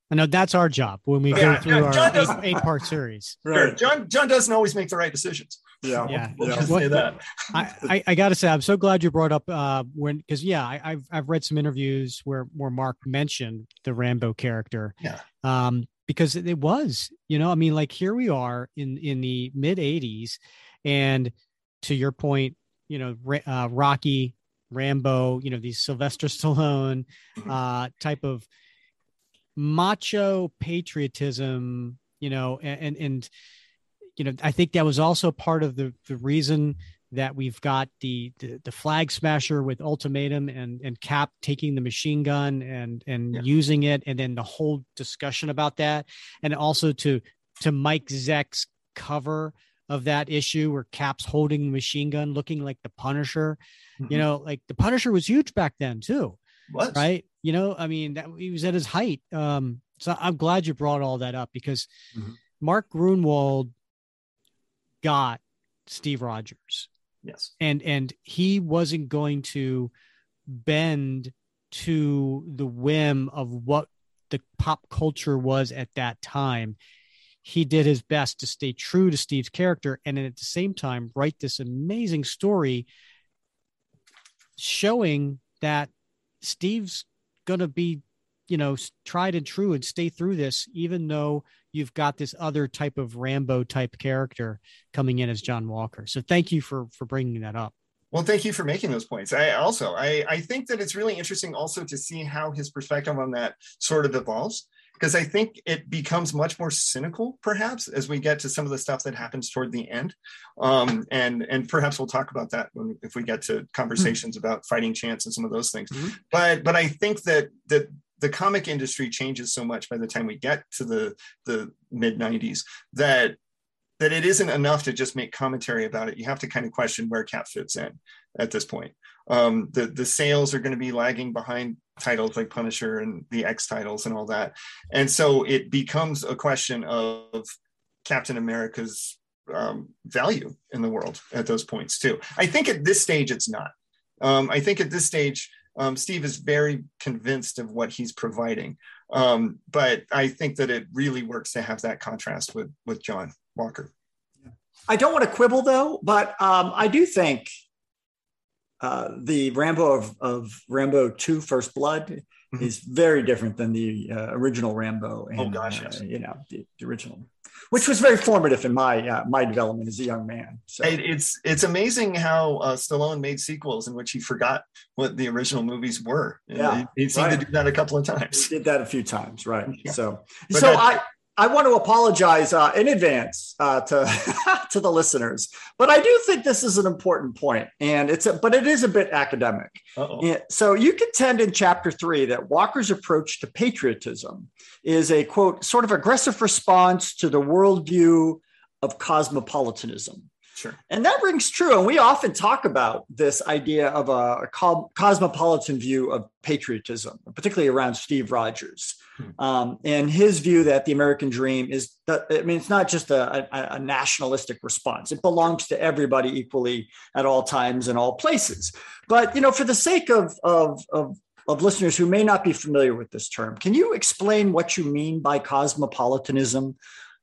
I know that's our job when we go through our eight-part series. Right. John doesn't always make the right decisions. Yeah. We'll just say that. I got to say, I'm so glad you brought up because I've read some interviews where Mark mentioned the Rambo character. Yeah. Because it was, I mean, like here we are in the mid 80s, and to your point, Rocky, Rambo, these Sylvester Stallone type of macho patriotism, and I think that was also part of the reason that we've got the Flag Smasher with Ultimatum and Cap taking the machine gun and using it, and then the whole discussion about that, and also to Mike Zeck's cover of that issue where Cap's holding the machine gun looking like the Punisher. Like the Punisher was huge back then too. What? Right. I mean, that he was at his height. So I'm glad you brought all that up because Mark Gruenwald got Steve Rogers. Yes. And he wasn't going to bend to the whim of what the pop culture was at that time. He did his best to stay true to Steve's character and at the same time write this amazing story showing that Steve's going to be, tried and true and stay through this, even though you've got this other type of Rambo type character coming in as John Walker. So thank you for bringing that up. Well, thank you for making those points. I think that it's really interesting also to see how his perspective on that sort of evolves, because I think it becomes much more cynical, perhaps, as we get to some of the stuff that happens toward the end. And perhaps we'll talk about that if we get to conversations about Fighting Chance and some of those things. But I think that the comic industry changes so much by the time we get to the mid 90s that it isn't enough to just make commentary about it. You have to kind of question where Cap fits in at this point. The sales are going to be lagging behind titles like Punisher and the X titles and all that. And so it becomes a question of Captain America's value in the world at those points too. I think at this stage, it's not. I think at this stage, Steve is very convinced of what he's providing. But I think that it really works to have that contrast with John Walker. I don't want to quibble though, but I do think the Rambo of Rambo 2 First Blood is very different than the original Rambo. And, yes. The original, which was very formative in my development as a young man. So it's amazing how Stallone made sequels in which he forgot what the original movies were. Yeah, he seemed to do that a couple of times. He did that a few times, right? Yeah. So I want to apologize in advance to the listeners, but I do think this is an important point, and but it is a bit academic. So you contend in chapter 3 that Walker's approach to patriotism is a, quote, sort of aggressive response to the worldview of cosmopolitanism. Sure. And that rings true. And we often talk about this idea of a cosmopolitan view of patriotism, particularly around Steve Rogers. And his view that the American dream is, it's not just a nationalistic response. It belongs to everybody equally at all times and all places. But, for the sake of listeners who may not be familiar with this term, can you explain what you mean by cosmopolitanism?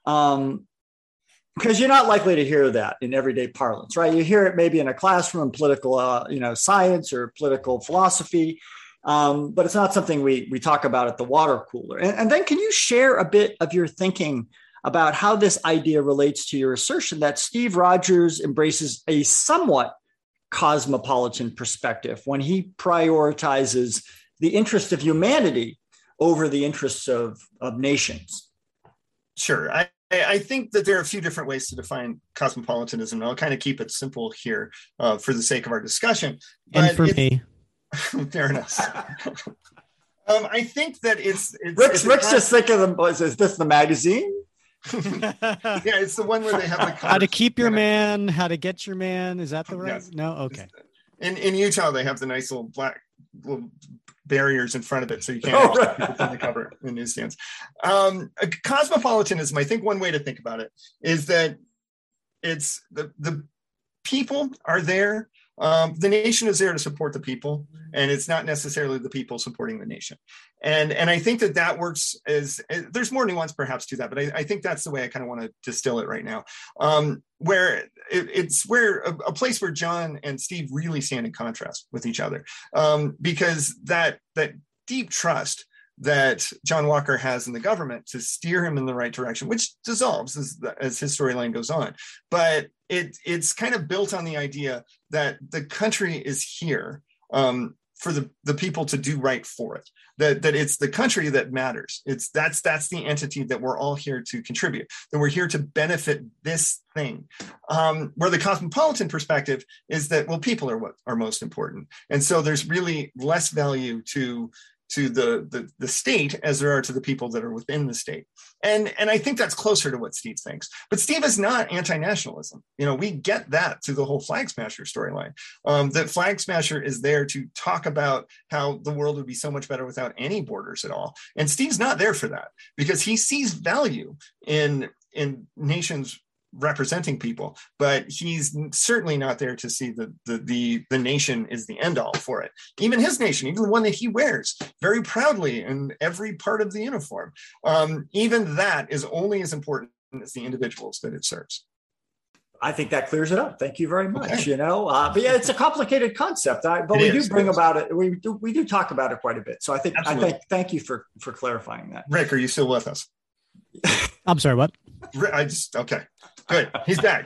Because you're not likely to hear that in everyday parlance, right? You hear it maybe in a classroom, political, science or political philosophy, but it's not something we talk about at the water cooler. And then can you share a bit of your thinking about how this idea relates to your assertion that Steve Rogers embraces a somewhat cosmopolitan perspective when he prioritizes the interest of humanity over the interests of nations? Sure. I think that there are a few different ways to define cosmopolitanism, and I'll kind of keep it simple here for the sake of our discussion. But and for me. Fair enough. I think that it's Rick's just thinking of them. Is this the magazine? Yeah, it's the one where they have the how to keep your man, how to get your man. Is that the right? Yes. No, okay. In Utah, they have the nice little little barriers in front of it, so you can't put on the cover in newsstands. Cosmopolitanism, I think one way to think about it is that it's the people are there The nation is there to support the people, and it's not necessarily the people supporting the nation. And I think that works as there's more nuance perhaps to that, but I think that's the way I kind of want to distill it right now. Where it's where a place where John and Steve really stand in contrast with each other, because that deep trust that John Walker has in the government to steer him in the right direction, which dissolves as his storyline goes on. But it's kind of built on the idea that the country is here for the people to do right for it. That it's the country that matters. That's the entity that we're all here to contribute, that we're here to benefit this thing. Where the cosmopolitan perspective is that, well, people are what are most important. And so there's really less value to the state as there are to the people that are within the state. And I think that's closer to what Steve thinks. But Steve is not anti-nationalism. We get that through the whole Flag Smasher storyline. That Flag Smasher is there to talk about how the world would be so much better without any borders at all. And Steve's not there for that, because he sees value in nations representing people, but he's certainly not there to see the nation is the end all for it. Even his nation, even the one that he wears very proudly in every part of the uniform, even that is only as important as the individuals that it serves. I think that clears it up. Thank you very much. Okay. But yeah, it's a complicated concept, but we do bring about it. We do talk about it quite a bit. So I think thank you for clarifying that. Rick, are you still with us? I'm sorry, what? Okay, good. He's back.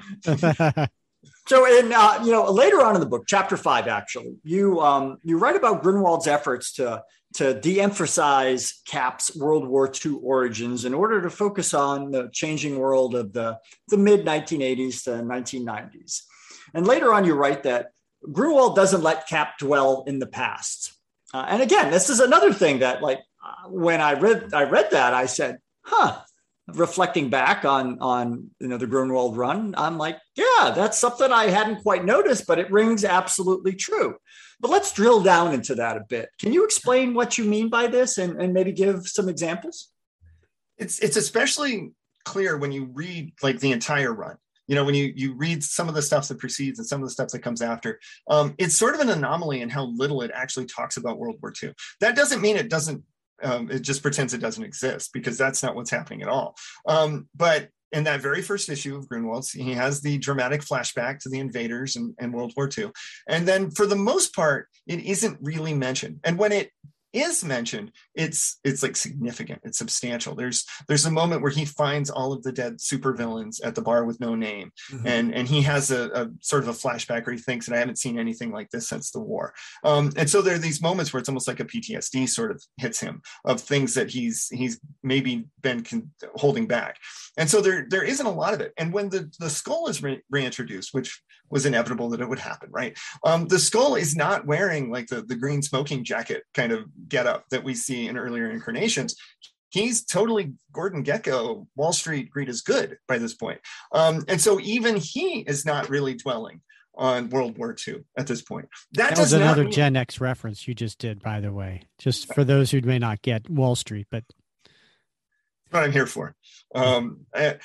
So, later on in the book, chapter 5, actually, you write about Grunwald's efforts to de-emphasize Cap's World War II origins in order to focus on the changing world of the mid-1980s to 1990s. And later on, you write that Grunwald doesn't let Cap dwell in the past. And again, this is another thing that, when I read that, I said, reflecting back on the Grunwald run, I'm like, yeah, that's something I hadn't quite noticed, but it rings absolutely true. But let's drill down into that a bit. Can you explain what you mean by this and maybe give some examples? It's especially clear when you read the entire run. When you read some of the stuff that precedes and some of the stuff that comes after, it's sort of an anomaly in how little it actually talks about World War II. That doesn't mean it doesn't. It just pretends it doesn't exist, because that's not what's happening at all. But in that very first issue of Grunwald's, he has the dramatic flashback to the invaders and World War II. And then for the most part, it isn't really mentioned. And when it is mentioned, it's significant, it's substantial. There's a moment where he finds all of the dead supervillains at the bar with no name, and he has a sort of a flashback where he thinks that I haven't seen anything like this since the war. And so there are these moments where it's almost like a PTSD sort of hits him of things that he's maybe been holding back. And so there isn't a lot of it. And when the skull is reintroduced, which was inevitable that it would happen, right? The skull is not wearing the green smoking jacket kind of get up that we see in earlier incarnations. He's totally Gordon Gekko, Wall Street greed is good by this point. And so even he is not really dwelling on World War II at this point. That was another Gen X reference you just did, by the way, just for those who may not get Wall Street, but what I'm here for. But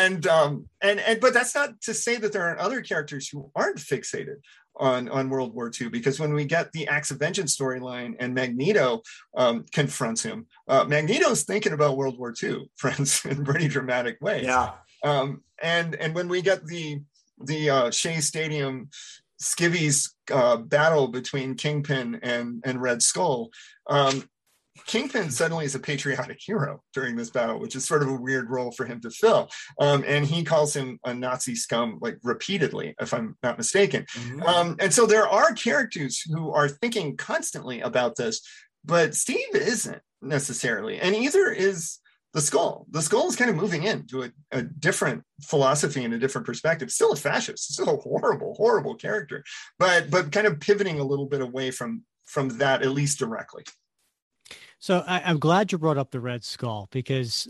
that's not to say that there aren't other characters who aren't fixated on World War II, because when we get the Acts of Vengeance storyline and Magneto confronts him, Magneto's thinking about World War II, friends, in pretty dramatic ways. Yeah. And when we get the Shea Stadium skivvies battle between Kingpin and Red Skull, Kingpin suddenly is a patriotic hero during this battle, which is sort of a weird role for him to fill. And he calls him a Nazi scum repeatedly, if I'm not mistaken. And so there are characters who are thinking constantly about this, but Steve isn't necessarily. And either is the Skull. The Skull is kind of moving into a different philosophy and a different perspective. Still a fascist, still a horrible, horrible character, but kind of pivoting a little bit away from that, at least directly. So I'm glad you brought up the Red Skull, because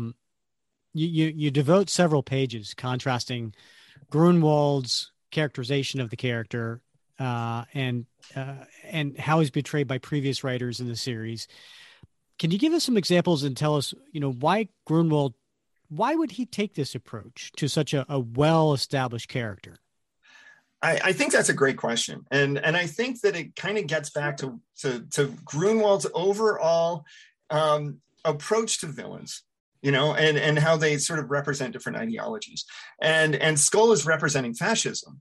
you devote several pages contrasting Grunwald's characterization of the character and how he's betrayed by previous writers in the series. Can you give us some examples and tell us, why Grunwald, why would he take this approach to such a well-established character? I think that's a great question, and I think that it kind of gets back to Grunwald's overall approach to villains, and how they sort of represent different ideologies. And Skull is representing fascism,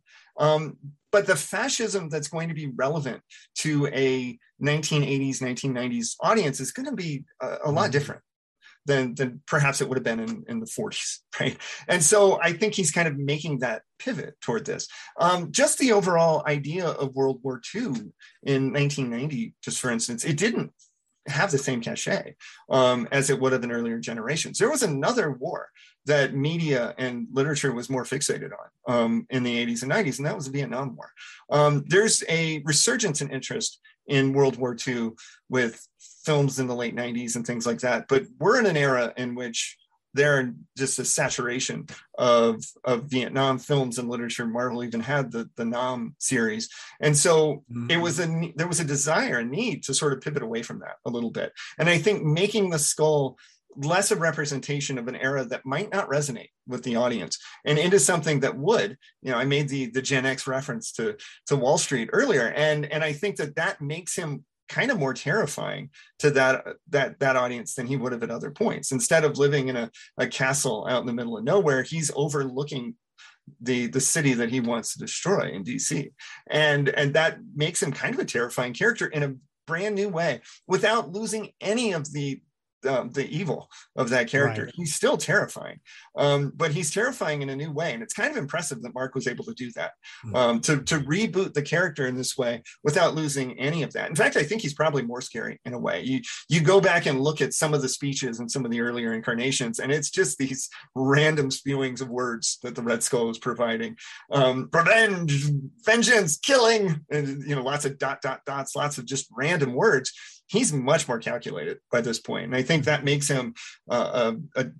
but the fascism that's going to be relevant to a 1980s, 1990s audience is going to be a lot different than perhaps it would have been in the 40s, right? And so I think he's kind of making that pivot toward this. Just the overall idea of World War II in 1990, just for instance, it didn't have the same cachet as it would have in earlier generations. There was another war that media and literature was more fixated on in the 80s and 90s, and that was the Vietnam War. There's a resurgence in interest in World War II with films in the late 90s and things like that. But we're in an era in which there just a saturation of Vietnam films and literature. Marvel even had the Nam series. And so there was a desire, a need to sort of pivot away from that a little bit. And I think making the Skull less a representation of an era that might not resonate with the audience and into something that would, I made the Gen X reference to Wall Street earlier. And I think that makes him kind of more terrifying to that audience than he would have at other points. Instead of living in a castle out in the middle of nowhere, he's overlooking the city that he wants to destroy in DC. And that makes him kind of a terrifying character in a brand new way without losing any of the evil of that character. Right. He's still terrifying, but he's terrifying in a new way. And it's kind of impressive that Mark was able to do that, to reboot the character in this way without losing any of that. In fact, I think he's probably more scary in a way. You go back and look at some of the speeches and some of the earlier incarnations, and it's just these random spewings of words that the Red Skull is providing. Revenge, vengeance, killing, and lots of dots, lots of just random words. He's much more calculated by this point. And I think that makes him a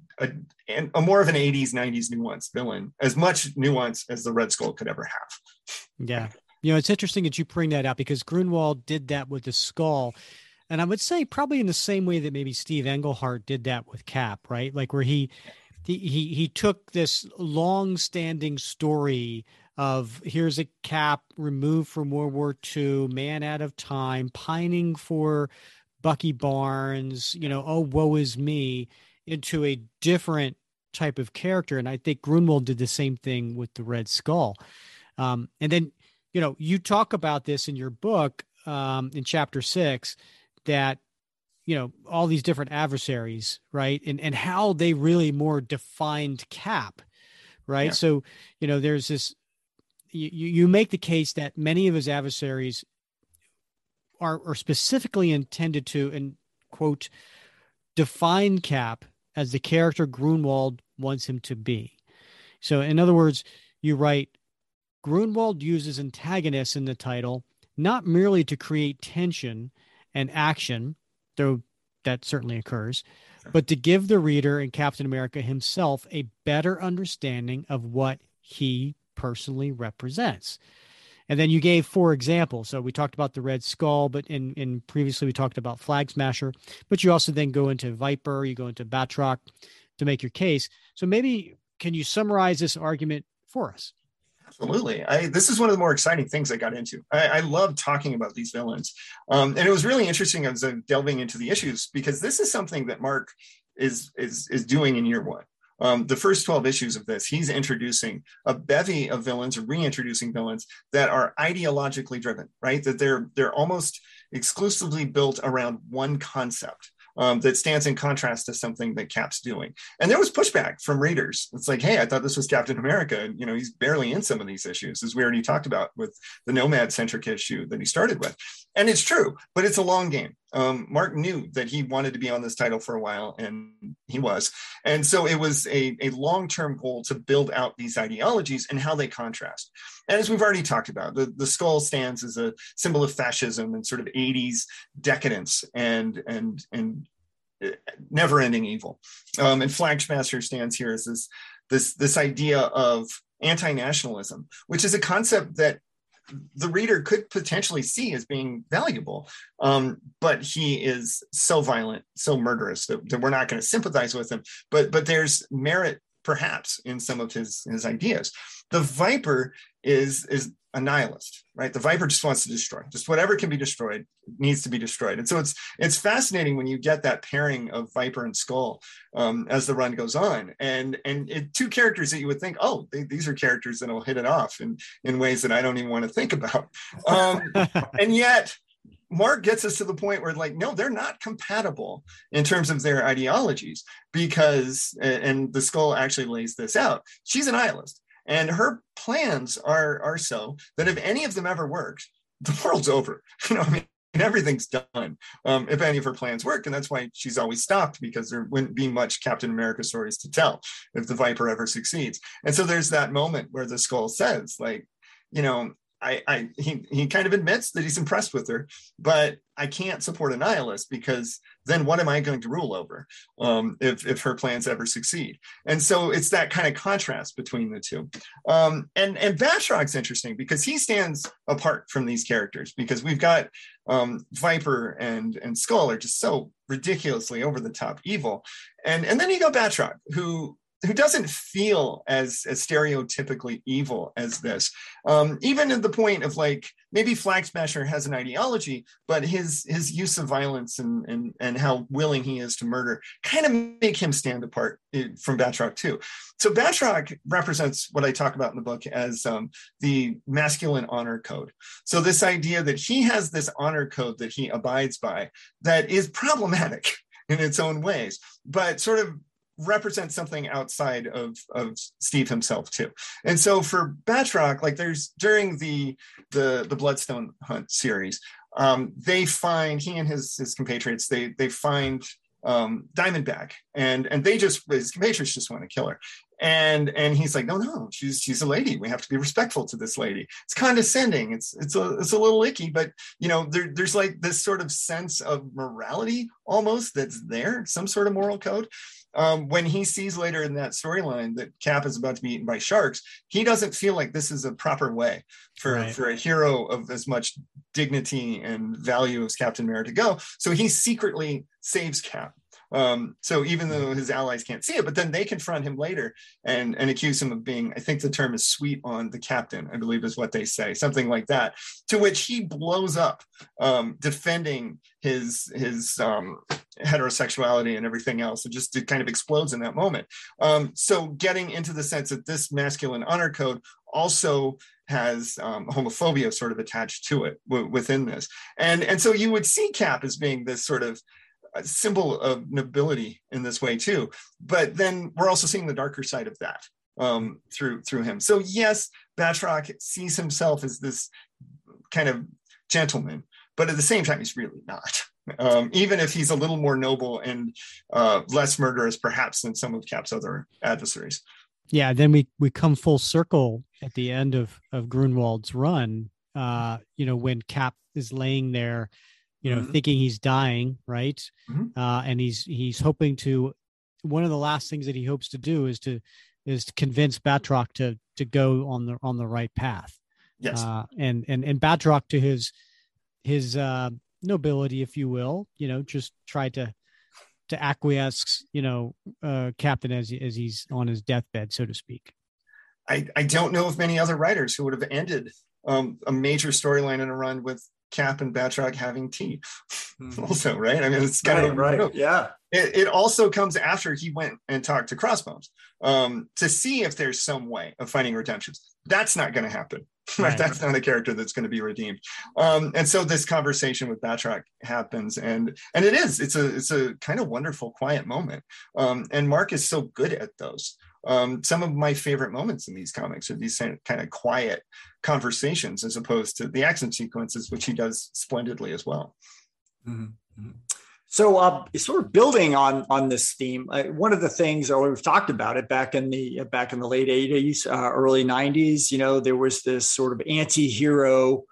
more of an 80s, 90s nuanced villain, as much nuance as the Red Skull could ever have. Yeah. It's interesting that you bring that out because Grunwald did that with the Skull. And I would say probably in the same way that maybe Steve Englehart did that with Cap, right? Like where he took this long-standing story of here's a Cap removed from World War II, man out of time, pining for Bucky Barnes, oh, woe is me, into a different type of character. And I think Grunwald did the same thing with the Red Skull. And then, you talk about this in your book in chapter 6 that, all these different adversaries, right? And how they really more defined Cap, right? Yeah. So, there's this, you make the case that many of his adversaries are specifically intended to, and quote, define Cap as the character Grunwald wants him to be. So in other words, you write, Grunwald uses antagonists in the title, not merely to create tension and action, though that certainly occurs, but to give the reader and Captain America himself a better understanding of what he personally represents. And then you gave 4 examples. So we talked about the Red Skull, but in previously we talked about Flag Smasher, but you also then go into Viper, you go into Batroc to make your case. So maybe can you summarize this argument for us? Absolutely. This is one of the more exciting things I got into. I love talking about these villains. And it was really interesting as I'm delving into the issues, because this is something that Mark is doing in year 1. The first 12 issues of this, he's introducing a bevy of villains, or reintroducing villains that are ideologically driven, right? That they're almost exclusively built around one concept. That stands in contrast to something that Cap's doing. And there was pushback from readers. It's like, hey, I thought this was Captain America. And, he's barely in some of these issues, as we already talked about with the Nomad-centric issue that he started with. And it's true, but it's a long game. Mark knew that he wanted to be on this title for a while, and he was. And so it was a long-term goal to build out these ideologies and how they contrast. And as we've already talked about, the Skull stands as a symbol of fascism and sort of 80s decadence and never-ending evil. And Flag Smasher stands here as this idea of anti-nationalism, which is a concept that the reader could potentially see as being valuable. But he is so violent, so murderous that we're not going to sympathize with him. But there's merit perhaps, in some of his ideas. The Viper is a nihilist, right? The Viper just wants to destroy. Just whatever can be destroyed needs to be destroyed. And so it's fascinating when you get that pairing of Viper and Skull as the run goes on. And two characters that you would think, oh, these are characters that will hit it off in ways that I don't even want to think about. And yet, Mark gets us to the point where, like, no, they're not compatible in terms of their ideologies, because, and the Skull actually lays this out, she's a nihilist. And her plans are so that if any of them ever worked, the world's over. I mean, everything's done if any of her plans work. And that's why she's always stopped, because there wouldn't be much Captain America stories to tell if the Viper ever succeeds. And so there's that moment where the Skull says, like, he kind of admits that he's impressed with her, but I can't support a nihilist, because then what am I going to rule over if her plans ever succeed? And so it's that kind of contrast between the two. And Batroc's interesting because he stands apart from these characters, because we've got Viper and Skull are just so ridiculously over the top evil. And then you got Batroc, who doesn't feel as stereotypically evil as this. Even at the point of, like, maybe Flag Smasher has an ideology, but his use of violence and how willing he is to murder kind of make him stand apart from Batroc too. So Batroc represents what I talk about in the book as the masculine honor code. So this idea that he has this honor code that he abides by that is problematic in its own ways, but sort of represents something outside of Steve himself too. And so for Batroc, like, there's during the Bloodstone Hunt series, they find, he and his compatriots, they find Diamondback, and his compatriots just want to kill her. And he's like, no, she's a lady. We have to be respectful to this lady. It's condescending. It's a little icky, but there's like this sort of sense of morality almost that's there, some sort of moral code. When he sees later in that storyline that Cap is about to be eaten by sharks, he doesn't feel like this is a proper way for a hero of as much dignity and value as Captain America to go. So he secretly saves Cap. So even though his allies can't see it, but then they confront him later and accuse him of being, I think the term is sweet on the captain, I believe is what they say, something like that, to which he blows up, defending his heterosexuality and everything else. It kind of explodes in that moment. So getting into the sense that this masculine honor code also has homophobia sort of attached to it within this. And so you would see Cap as being this sort of a symbol of nobility in this way too. But then we're also seeing the darker side of that through him. So yes, Batroc sees himself as this kind of gentleman, but at the same time, he's really not. Even if he's a little more noble and less murderous, perhaps, than some of Cap's other adversaries. Yeah, then we come full circle at the end of Grunwald's run. When Cap is laying there, thinking he's dying, right? Mm-hmm. And he's hoping to. One of the last things that he hopes to do is to convince Batroc to go on the right path. Yes, and Batroc, to his nobility, if you will, just try to acquiesce, Captain as he's on his deathbed, so to speak. I don't know of many other writers who would have ended a major storyline in a run with Cap and Batroc having tea. Also, right? I mean, it's kind of right. Yeah. It also comes after he went and talked to Crossbones to see if there's some way of finding redemption. That's not going to happen. Right. That's not a character that's going to be redeemed. And so this conversation with Batroc happens, and it's a kind of wonderful, quiet moment. And Mark is so good at those. Some of my favorite moments in these comics are these kind of quiet conversations, as opposed to the action sequences, which he does splendidly as well. Mm-hmm. So, sort of building on this theme, one of the things, or we've talked about it back in the late 80s, early 90s, there was this sort of anti-hero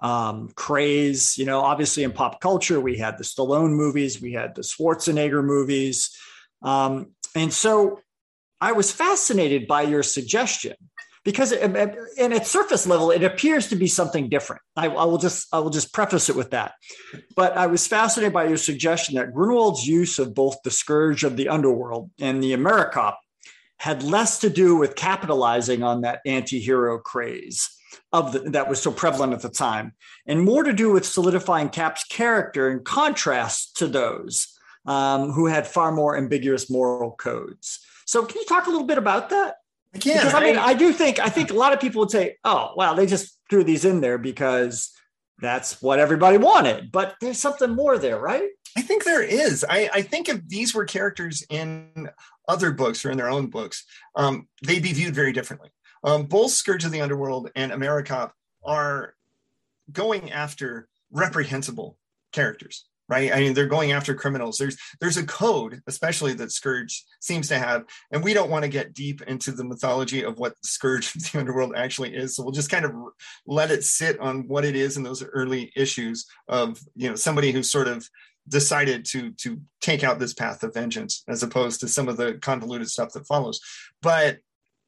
craze. Obviously in pop culture, we had the Stallone movies, we had the Schwarzenegger movies, and so I was fascinated by your suggestion, because and at surface level, it appears to be something different. I will just preface it with that. But I was fascinated by your suggestion that Grunwald's use of both the Scourge of the Underworld and the AmeriCop had less to do with capitalizing on that anti-hero craze that was so prevalent at the time, and more to do with solidifying Cap's character in contrast to those who had far more ambiguous moral codes. So can you talk a little bit about that? Again, because I think a lot of people would say, oh, well, they just threw these in there because that's what everybody wanted. But there's something more there, right? I think there is. I think if these were characters in other books or in their own books, they'd be viewed very differently. Both Scourge of the Underworld and AmeriCop are going after reprehensible characters, right? I mean, they're going after criminals. There's a code, especially that Scourge seems to have, and we don't want to get deep into the mythology of what the Scourge of the Underworld actually is. So we'll just kind of let it sit on what it is in those early issues of, somebody who sort of decided to take out this path of vengeance, as opposed to some of the convoluted stuff that follows. But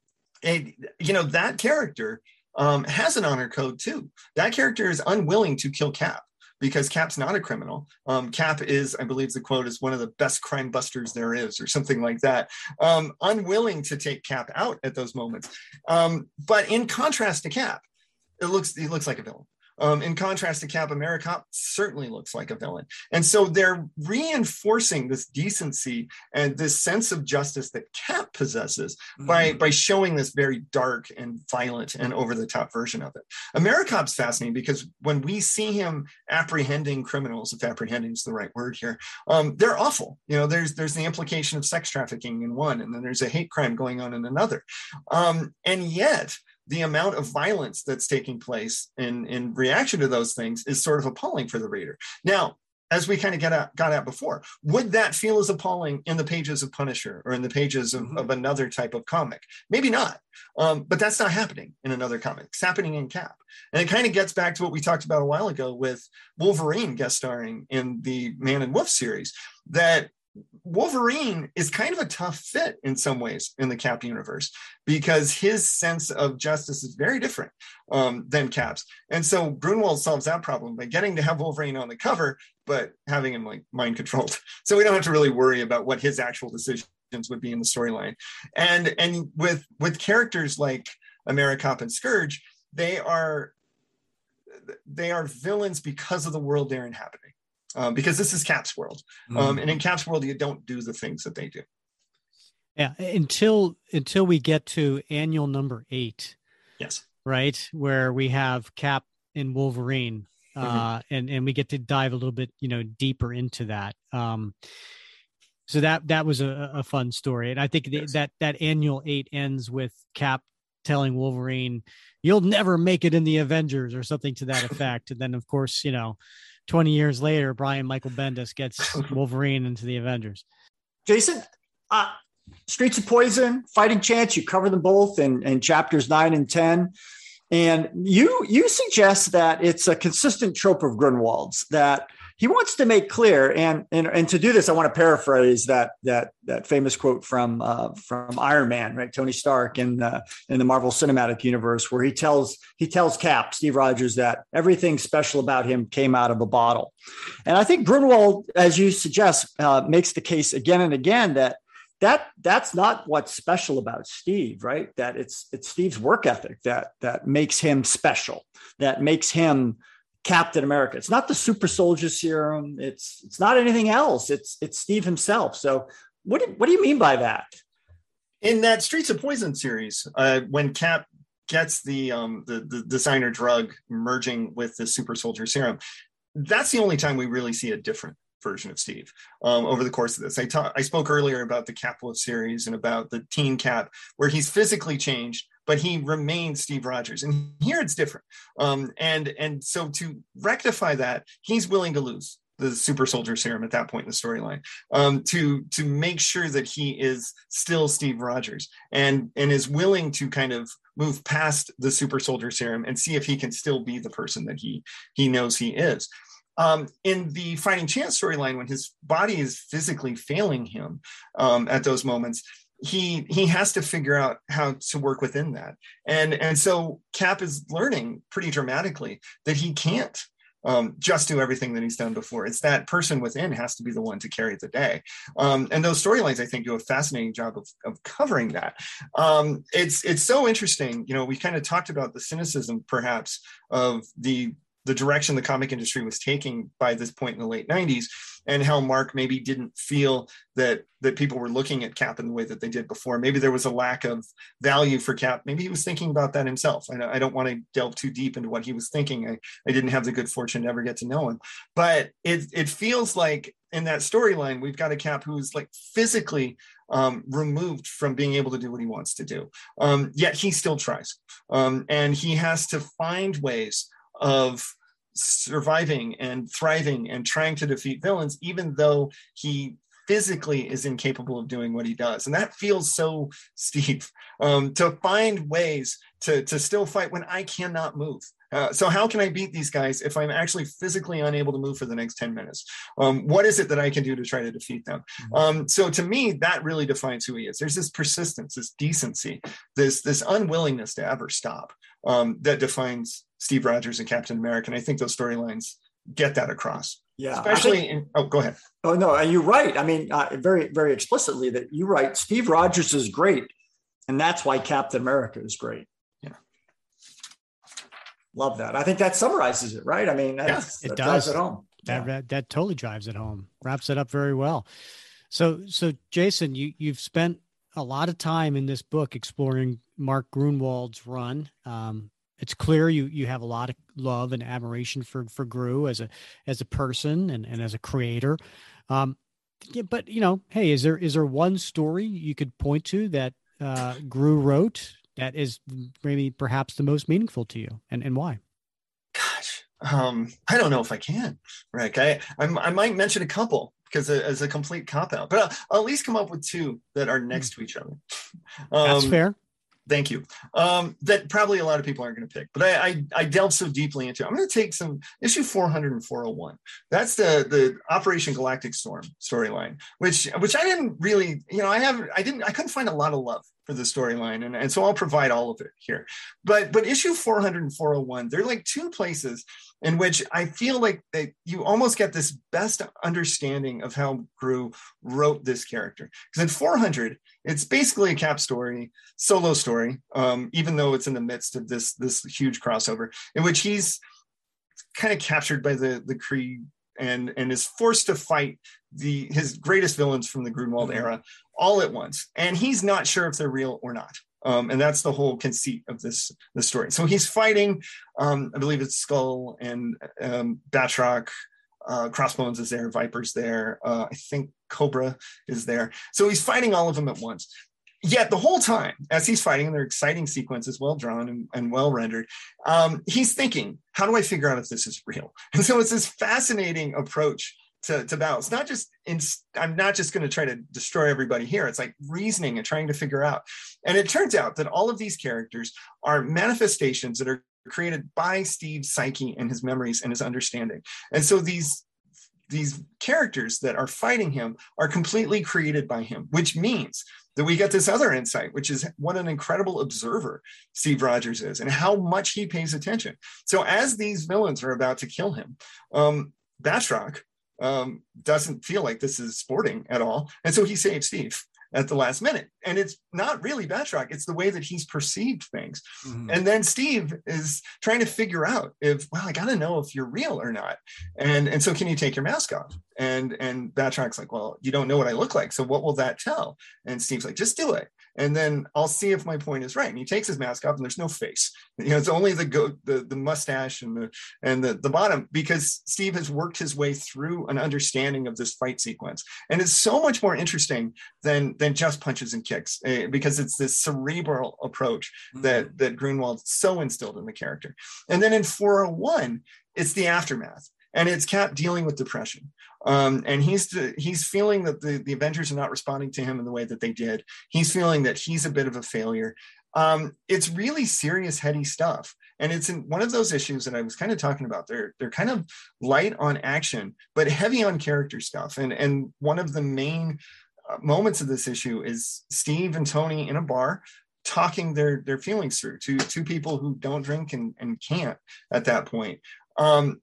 that character has an honor code too. That character is unwilling to kill Cap because Cap's not a criminal. Cap is, I believe the quote is, one of the best crime busters there is, or something like that. Unwilling to take Cap out at those moments. But in contrast to Cap, he looks like a villain. In contrast to Cap, AmeriCop certainly looks like a villain. And so they're reinforcing this decency and this sense of justice that Cap possesses by showing this very dark and violent and over-the-top version of it. AmeriCop's fascinating because when we see him apprehending criminals, if apprehending is the right word here, they're awful. There's the implication of sex trafficking in one, and then there's a hate crime going on in another. And yet, the amount of violence that's taking place in reaction to those things is sort of appalling for the reader. Now, as we kind of got at before, would that feel as appalling in the pages of Punisher or in the pages of another type of comic? Maybe not, but that's not happening in another comic. It's happening in Cap. And it kind of gets back to what we talked about a while ago with Wolverine guest starring in the Man and Wolf series, that Wolverine is kind of a tough fit in some ways in the Cap universe because his sense of justice is very different than Cap's. And so Grunwald solves that problem by getting to have Wolverine on the cover, but having him like mind controlled. So we don't have to really worry about what his actual decisions would be in the storyline. And with characters like AmeriCop and Scourge, they are villains because of the world they're inhabiting. Because this is Cap's world. And in Cap's world, you don't do the things that they do. Yeah, until we get to annual number 8. Yes. Right, where we have Cap and Wolverine, and we get to dive a little bit, deeper into that. So that was a fun story. And I think that annual 8 ends with Cap telling Wolverine, "You'll never make it in the Avengers," or something to that effect. And then, of course, 20 years later, Brian Michael Bendis gets Wolverine into the Avengers. Jason, Streets of Poison, Fighting Chance, you cover them both in chapters 9 and 10. And you suggest that it's a consistent trope of Grunwald's that he wants to make clear. And to do this, I want to paraphrase that famous quote from Iron Man, right? Tony Stark in the Marvel Cinematic Universe, where he tells Cap, Steve Rogers, that everything special about him came out of a bottle. And I think Grunwald, as you suggest, makes the case again and again that's not what's special about Steve, right? That it's Steve's work ethic that makes him special, that makes him Captain America. It's not the super soldier serum. It's not anything else. It's Steve himself. So what do you mean by that? In that Streets of Poison series, when Cap gets the designer drug merging with the super soldier serum, that's the only time we really see a different version of Steve over the course of this. I spoke earlier about the Cap Wolf series and about the teen Cap, where he's physically changed, but he remains Steve Rogers. And here it's different. And so to rectify that, he's willing to lose the super soldier serum at that point in the storyline to make sure that he is still Steve Rogers and is willing to kind of move past the super soldier serum and see if he can still be the person that he knows he is. In the Fighting Chance storyline, when his body is physically failing him at those moments, he has to figure out how to work within that. And so Cap is learning pretty dramatically that he can't just do everything that he's done before. It's that person within has to be the one to carry the day. And those storylines, I think, do a fascinating job of covering that. It's so interesting. We kind of talked about the cynicism, perhaps, of the direction the comic industry was taking by this point in the late 90s, and how Mark maybe didn't feel that people were looking at Cap in the way that they did before. Maybe there was a lack of value for Cap. Maybe he was thinking about that himself. I don't want to delve too deep into what he was thinking. I didn't have the good fortune to ever get to know him. But it feels like in that storyline, we've got a Cap who's like physically removed from being able to do what he wants to do. Yet he still tries. And he has to find ways of surviving and thriving and trying to defeat villains, even though he physically is incapable of doing what he does. And that feels so Steve, to find ways to still fight when I cannot move. So how can I beat these guys if I'm actually physically unable to move for the next 10 minutes? What is it that I can do to try to defeat them? So to me, that really defines who he is. There's this persistence, this decency, this unwillingness to ever stop, that defines Steve Rogers and Captain America. And I think those storylines get that across. Yeah. Especially go ahead. Oh, no, and you're right. I mean, very, very explicitly that you're right. Steve Rogers is great. And that's why Captain America is great. Yeah. Love that. I think that summarizes it, right? I mean, it does. Drives it home. That totally drives it home, wraps it up very well. So Jason, you've spent a lot of time in this book exploring Mark Gruenwald's run. It's clear you have a lot of love and admiration for Gru as a person and as a creator. But hey, is there one story you could point to that Gru wrote that is maybe perhaps the most meaningful to you, and why? Gosh, I don't know if I can, Rick. I might mention a couple because as a complete cop out, but I'll at least come up with two that are next to each other. That's fair. Thank you. That probably a lot of people aren't going to pick, but I delved so deeply into it. I'm going to take some issue 400 and 401. That's the Operation Galactic Storm storyline, which I didn't really, I couldn't find a lot of love for the storyline. And so I'll provide all of it here. But issue 400 and 401, they're like two places in which I feel like that you almost get this best understanding of how Gru wrote this character. Because in 400, it's basically a Cap story, solo story, even though it's in the midst of this huge crossover in which he's kind of captured by the Kree and is forced to fight his greatest villains from the Gruenwald era all at once. And he's not sure if they're real or not. And that's the whole conceit of the story. So he's fighting, I believe it's Skull and Batroc, Crossbones is there, Viper's there, I think Cobra is there. So he's fighting all of them at once. Yet the whole time, as he's fighting, and they're exciting sequences, well drawn and well rendered, he's thinking, how do I figure out if this is real? And so it's this fascinating approach to battle. It's not just, I'm not just going to try to destroy everybody here. It's like reasoning and trying to figure out. And it turns out that all of these characters are manifestations that are created by Steve's psyche and his memories and his understanding. And so these characters that are fighting him are completely created by him, which means that we get this other insight, which is what an incredible observer Steve Rogers is and how much he pays attention. So as these villains are about to kill him, Batroc doesn't feel like this is sporting at all. And so he saves Steve at the last minute. And it's not really Batroc, it's the way that he's perceived things. Mm-hmm. And then Steve is trying to figure out I got to know if you're real or not. And so can you take your mask off? And Batroc's like, well, you don't know what I look like. So what will that tell? And Steve's like, just do it. And then I'll see if my point is right. And he takes his mask off and there's no face. It's only the mustache and the bottom, because Steve has worked his way through an understanding of this fight sequence. And it's so much more interesting than just punches and kicks, because it's this cerebral approach that Gruenwald so instilled in the character. And then in 401, it's the aftermath. And it's Cap dealing with depression. And he's feeling that the Avengers are not responding to him in the way that they did. He's feeling that he's a bit of a failure. It's really serious, heady stuff. And it's in one of those issues that I was kind of talking about. They're kind of light on action, but heavy on character stuff. And one of the main moments of this issue is Steve and Tony in a bar talking their feelings through to two people who don't drink and can't at that point.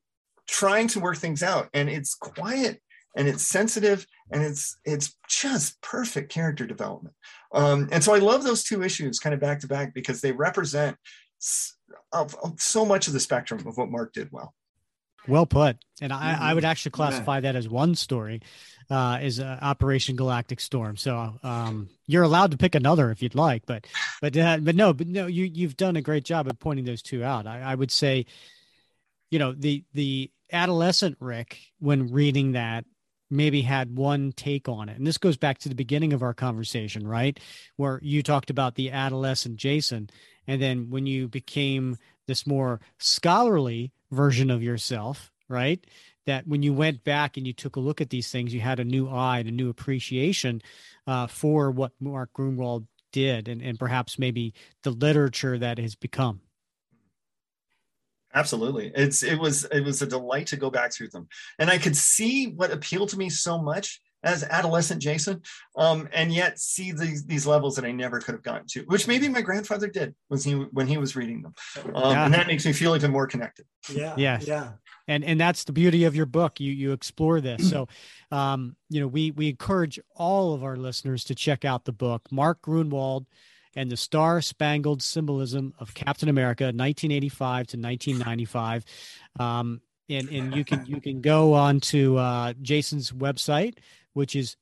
trying to work things out, and it's quiet and it's sensitive and it's just perfect character development. And so I love those two issues kind of back to back because they represent of so much of the spectrum of what Mark did well. Well put. And I would actually classify that as one story, is Operation Galactic Storm. So you're allowed to pick another if you'd like, but no, you've done a great job of pointing those two out. I would say, the adolescent Rick, when reading that, maybe had one take on it. And this goes back to the beginning of our conversation, right? Where you talked about the adolescent Jason. And then when you became this more scholarly version of yourself, right? That when you went back and you took a look at these things, you had a new eye and a new appreciation for what Mark Gruenwald did and perhaps maybe the literature that has become. Absolutely. It was a delight to go back through them. And I could see what appealed to me so much as adolescent Jason, and yet see these levels that I never could have gotten to, which maybe my grandfather did when he was reading them. And that makes me feel even more connected. Yeah. And that's the beauty of your book. You explore this. So, we encourage all of our listeners to check out the book, Mark Gruenwald and the Star-Spangled Symbolism of Captain America, 1985 to 1995. And you can go on to Jason's website, which is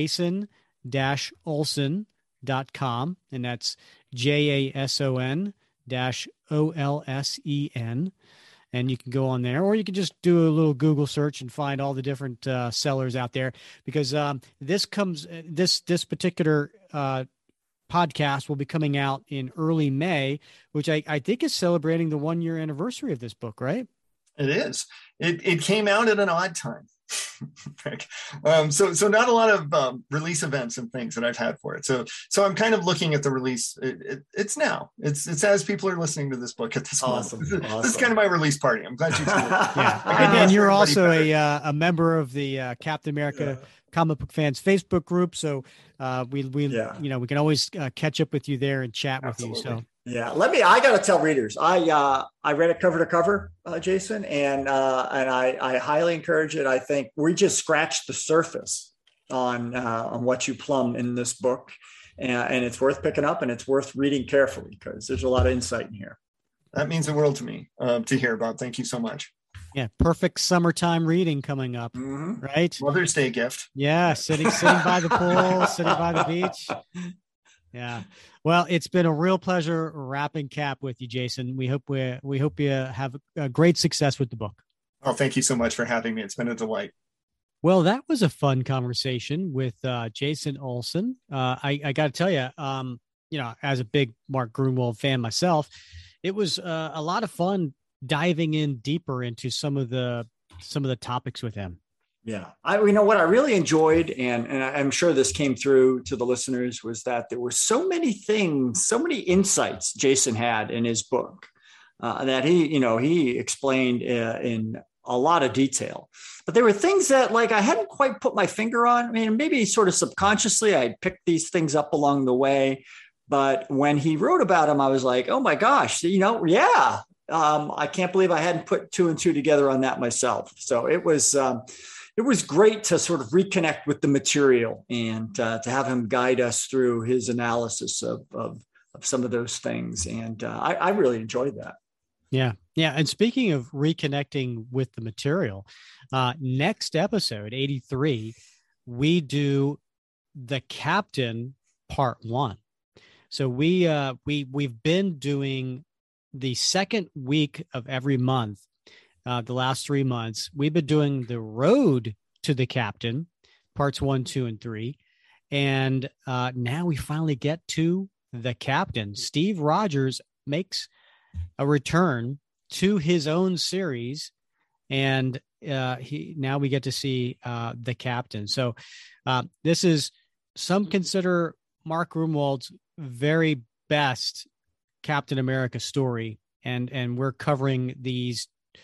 jason-olsen.com. And that's JASON-OLSEN. And you can go on there, or you can just do a little Google search and find all the different sellers out there, because this particular podcast will be coming out in early May, which I think is celebrating the 1-year anniversary of this book, right? It is. It came out at an odd time. So not a lot of release events and things that I've had for it. So I'm kind of looking at the release. It's now. It's as people are listening to this book at this moment. This is kind of my release party. I'm glad you did it. Yeah, and you're also a member of the Captain America Comic Book Fans Facebook group. So we can always catch up with you there and chat with you. So. Yeah, I got to tell readers, I read it cover to cover, Jason, and I highly encourage it. I think we just scratched the surface on what you plumb in this book, and it's worth picking up and it's worth reading carefully because there's a lot of insight in here. That means the world to me to hear about. Thank you so much. Yeah, perfect summertime reading coming up, right? Mother's Day gift. Yeah, sitting by the pool, sitting by the beach. Yeah. Well, it's been a real pleasure wrapping cap with you, Jason. We hope you have a great success with the book. Oh, thank you so much for having me. It's been a delight. Well, that was a fun conversation with Jason Olsen. I got to tell you, as a big Mark Gruenwald fan myself, it was a lot of fun diving in deeper into some of the topics with him. Yeah. What I really enjoyed, and I'm sure this came through to the listeners, was that there were so many things, so many insights Jason had in his book that he explained in a lot of detail. But there were things that I hadn't quite put my finger on. I mean, maybe sort of subconsciously I'd picked these things up along the way. But when he wrote about them, I was like, oh my gosh, I can't believe I hadn't put two and two together on that myself. So it was great to sort of reconnect with the material and to have him guide us through his analysis of some of those things. And I really enjoyed that. Yeah. Yeah. And speaking of reconnecting with the material, next episode, 83, we do the Captain Part 1. So we've been doing the second week of every month. The last 3 months, we've been doing the Road to the Captain, parts 1, 2, and 3. And now we finally get to the Captain. Steve Rogers makes a return to his own series. And now we get to see the Captain. So this is, some consider Mark Gruenwald's very best Captain America story. And we're covering these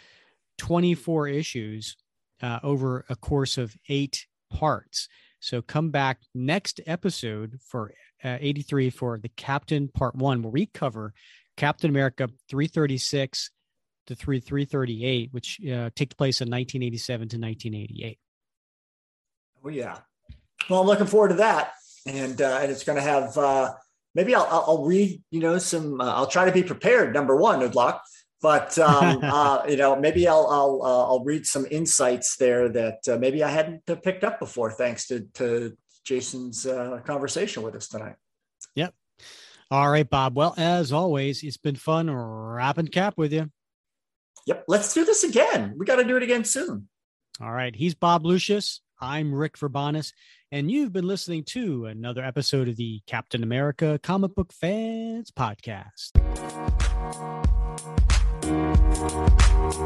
24 issues over a course of 8 parts. So come back next episode for 83 for the Captain Part 1, where we cover Captain America 336 to 338, which takes place in 1987 to 1988. Oh yeah. Well, I'm looking forward to that, and it's going to have maybe I'll read some. I'll try to be prepared. Number one, good luck. But maybe I'll read some insights there that maybe I hadn't picked up before, thanks to Jason's conversation with us tonight. Yep. All right, Bob. Well, as always, it's been fun wrapping Cap with you. Yep. Let's do this again. We got to do it again soon. All right. He's Bob Lucius. I'm Rick Verbanis, and you've been listening to another episode of the Captain America Comic Book Fans Podcast.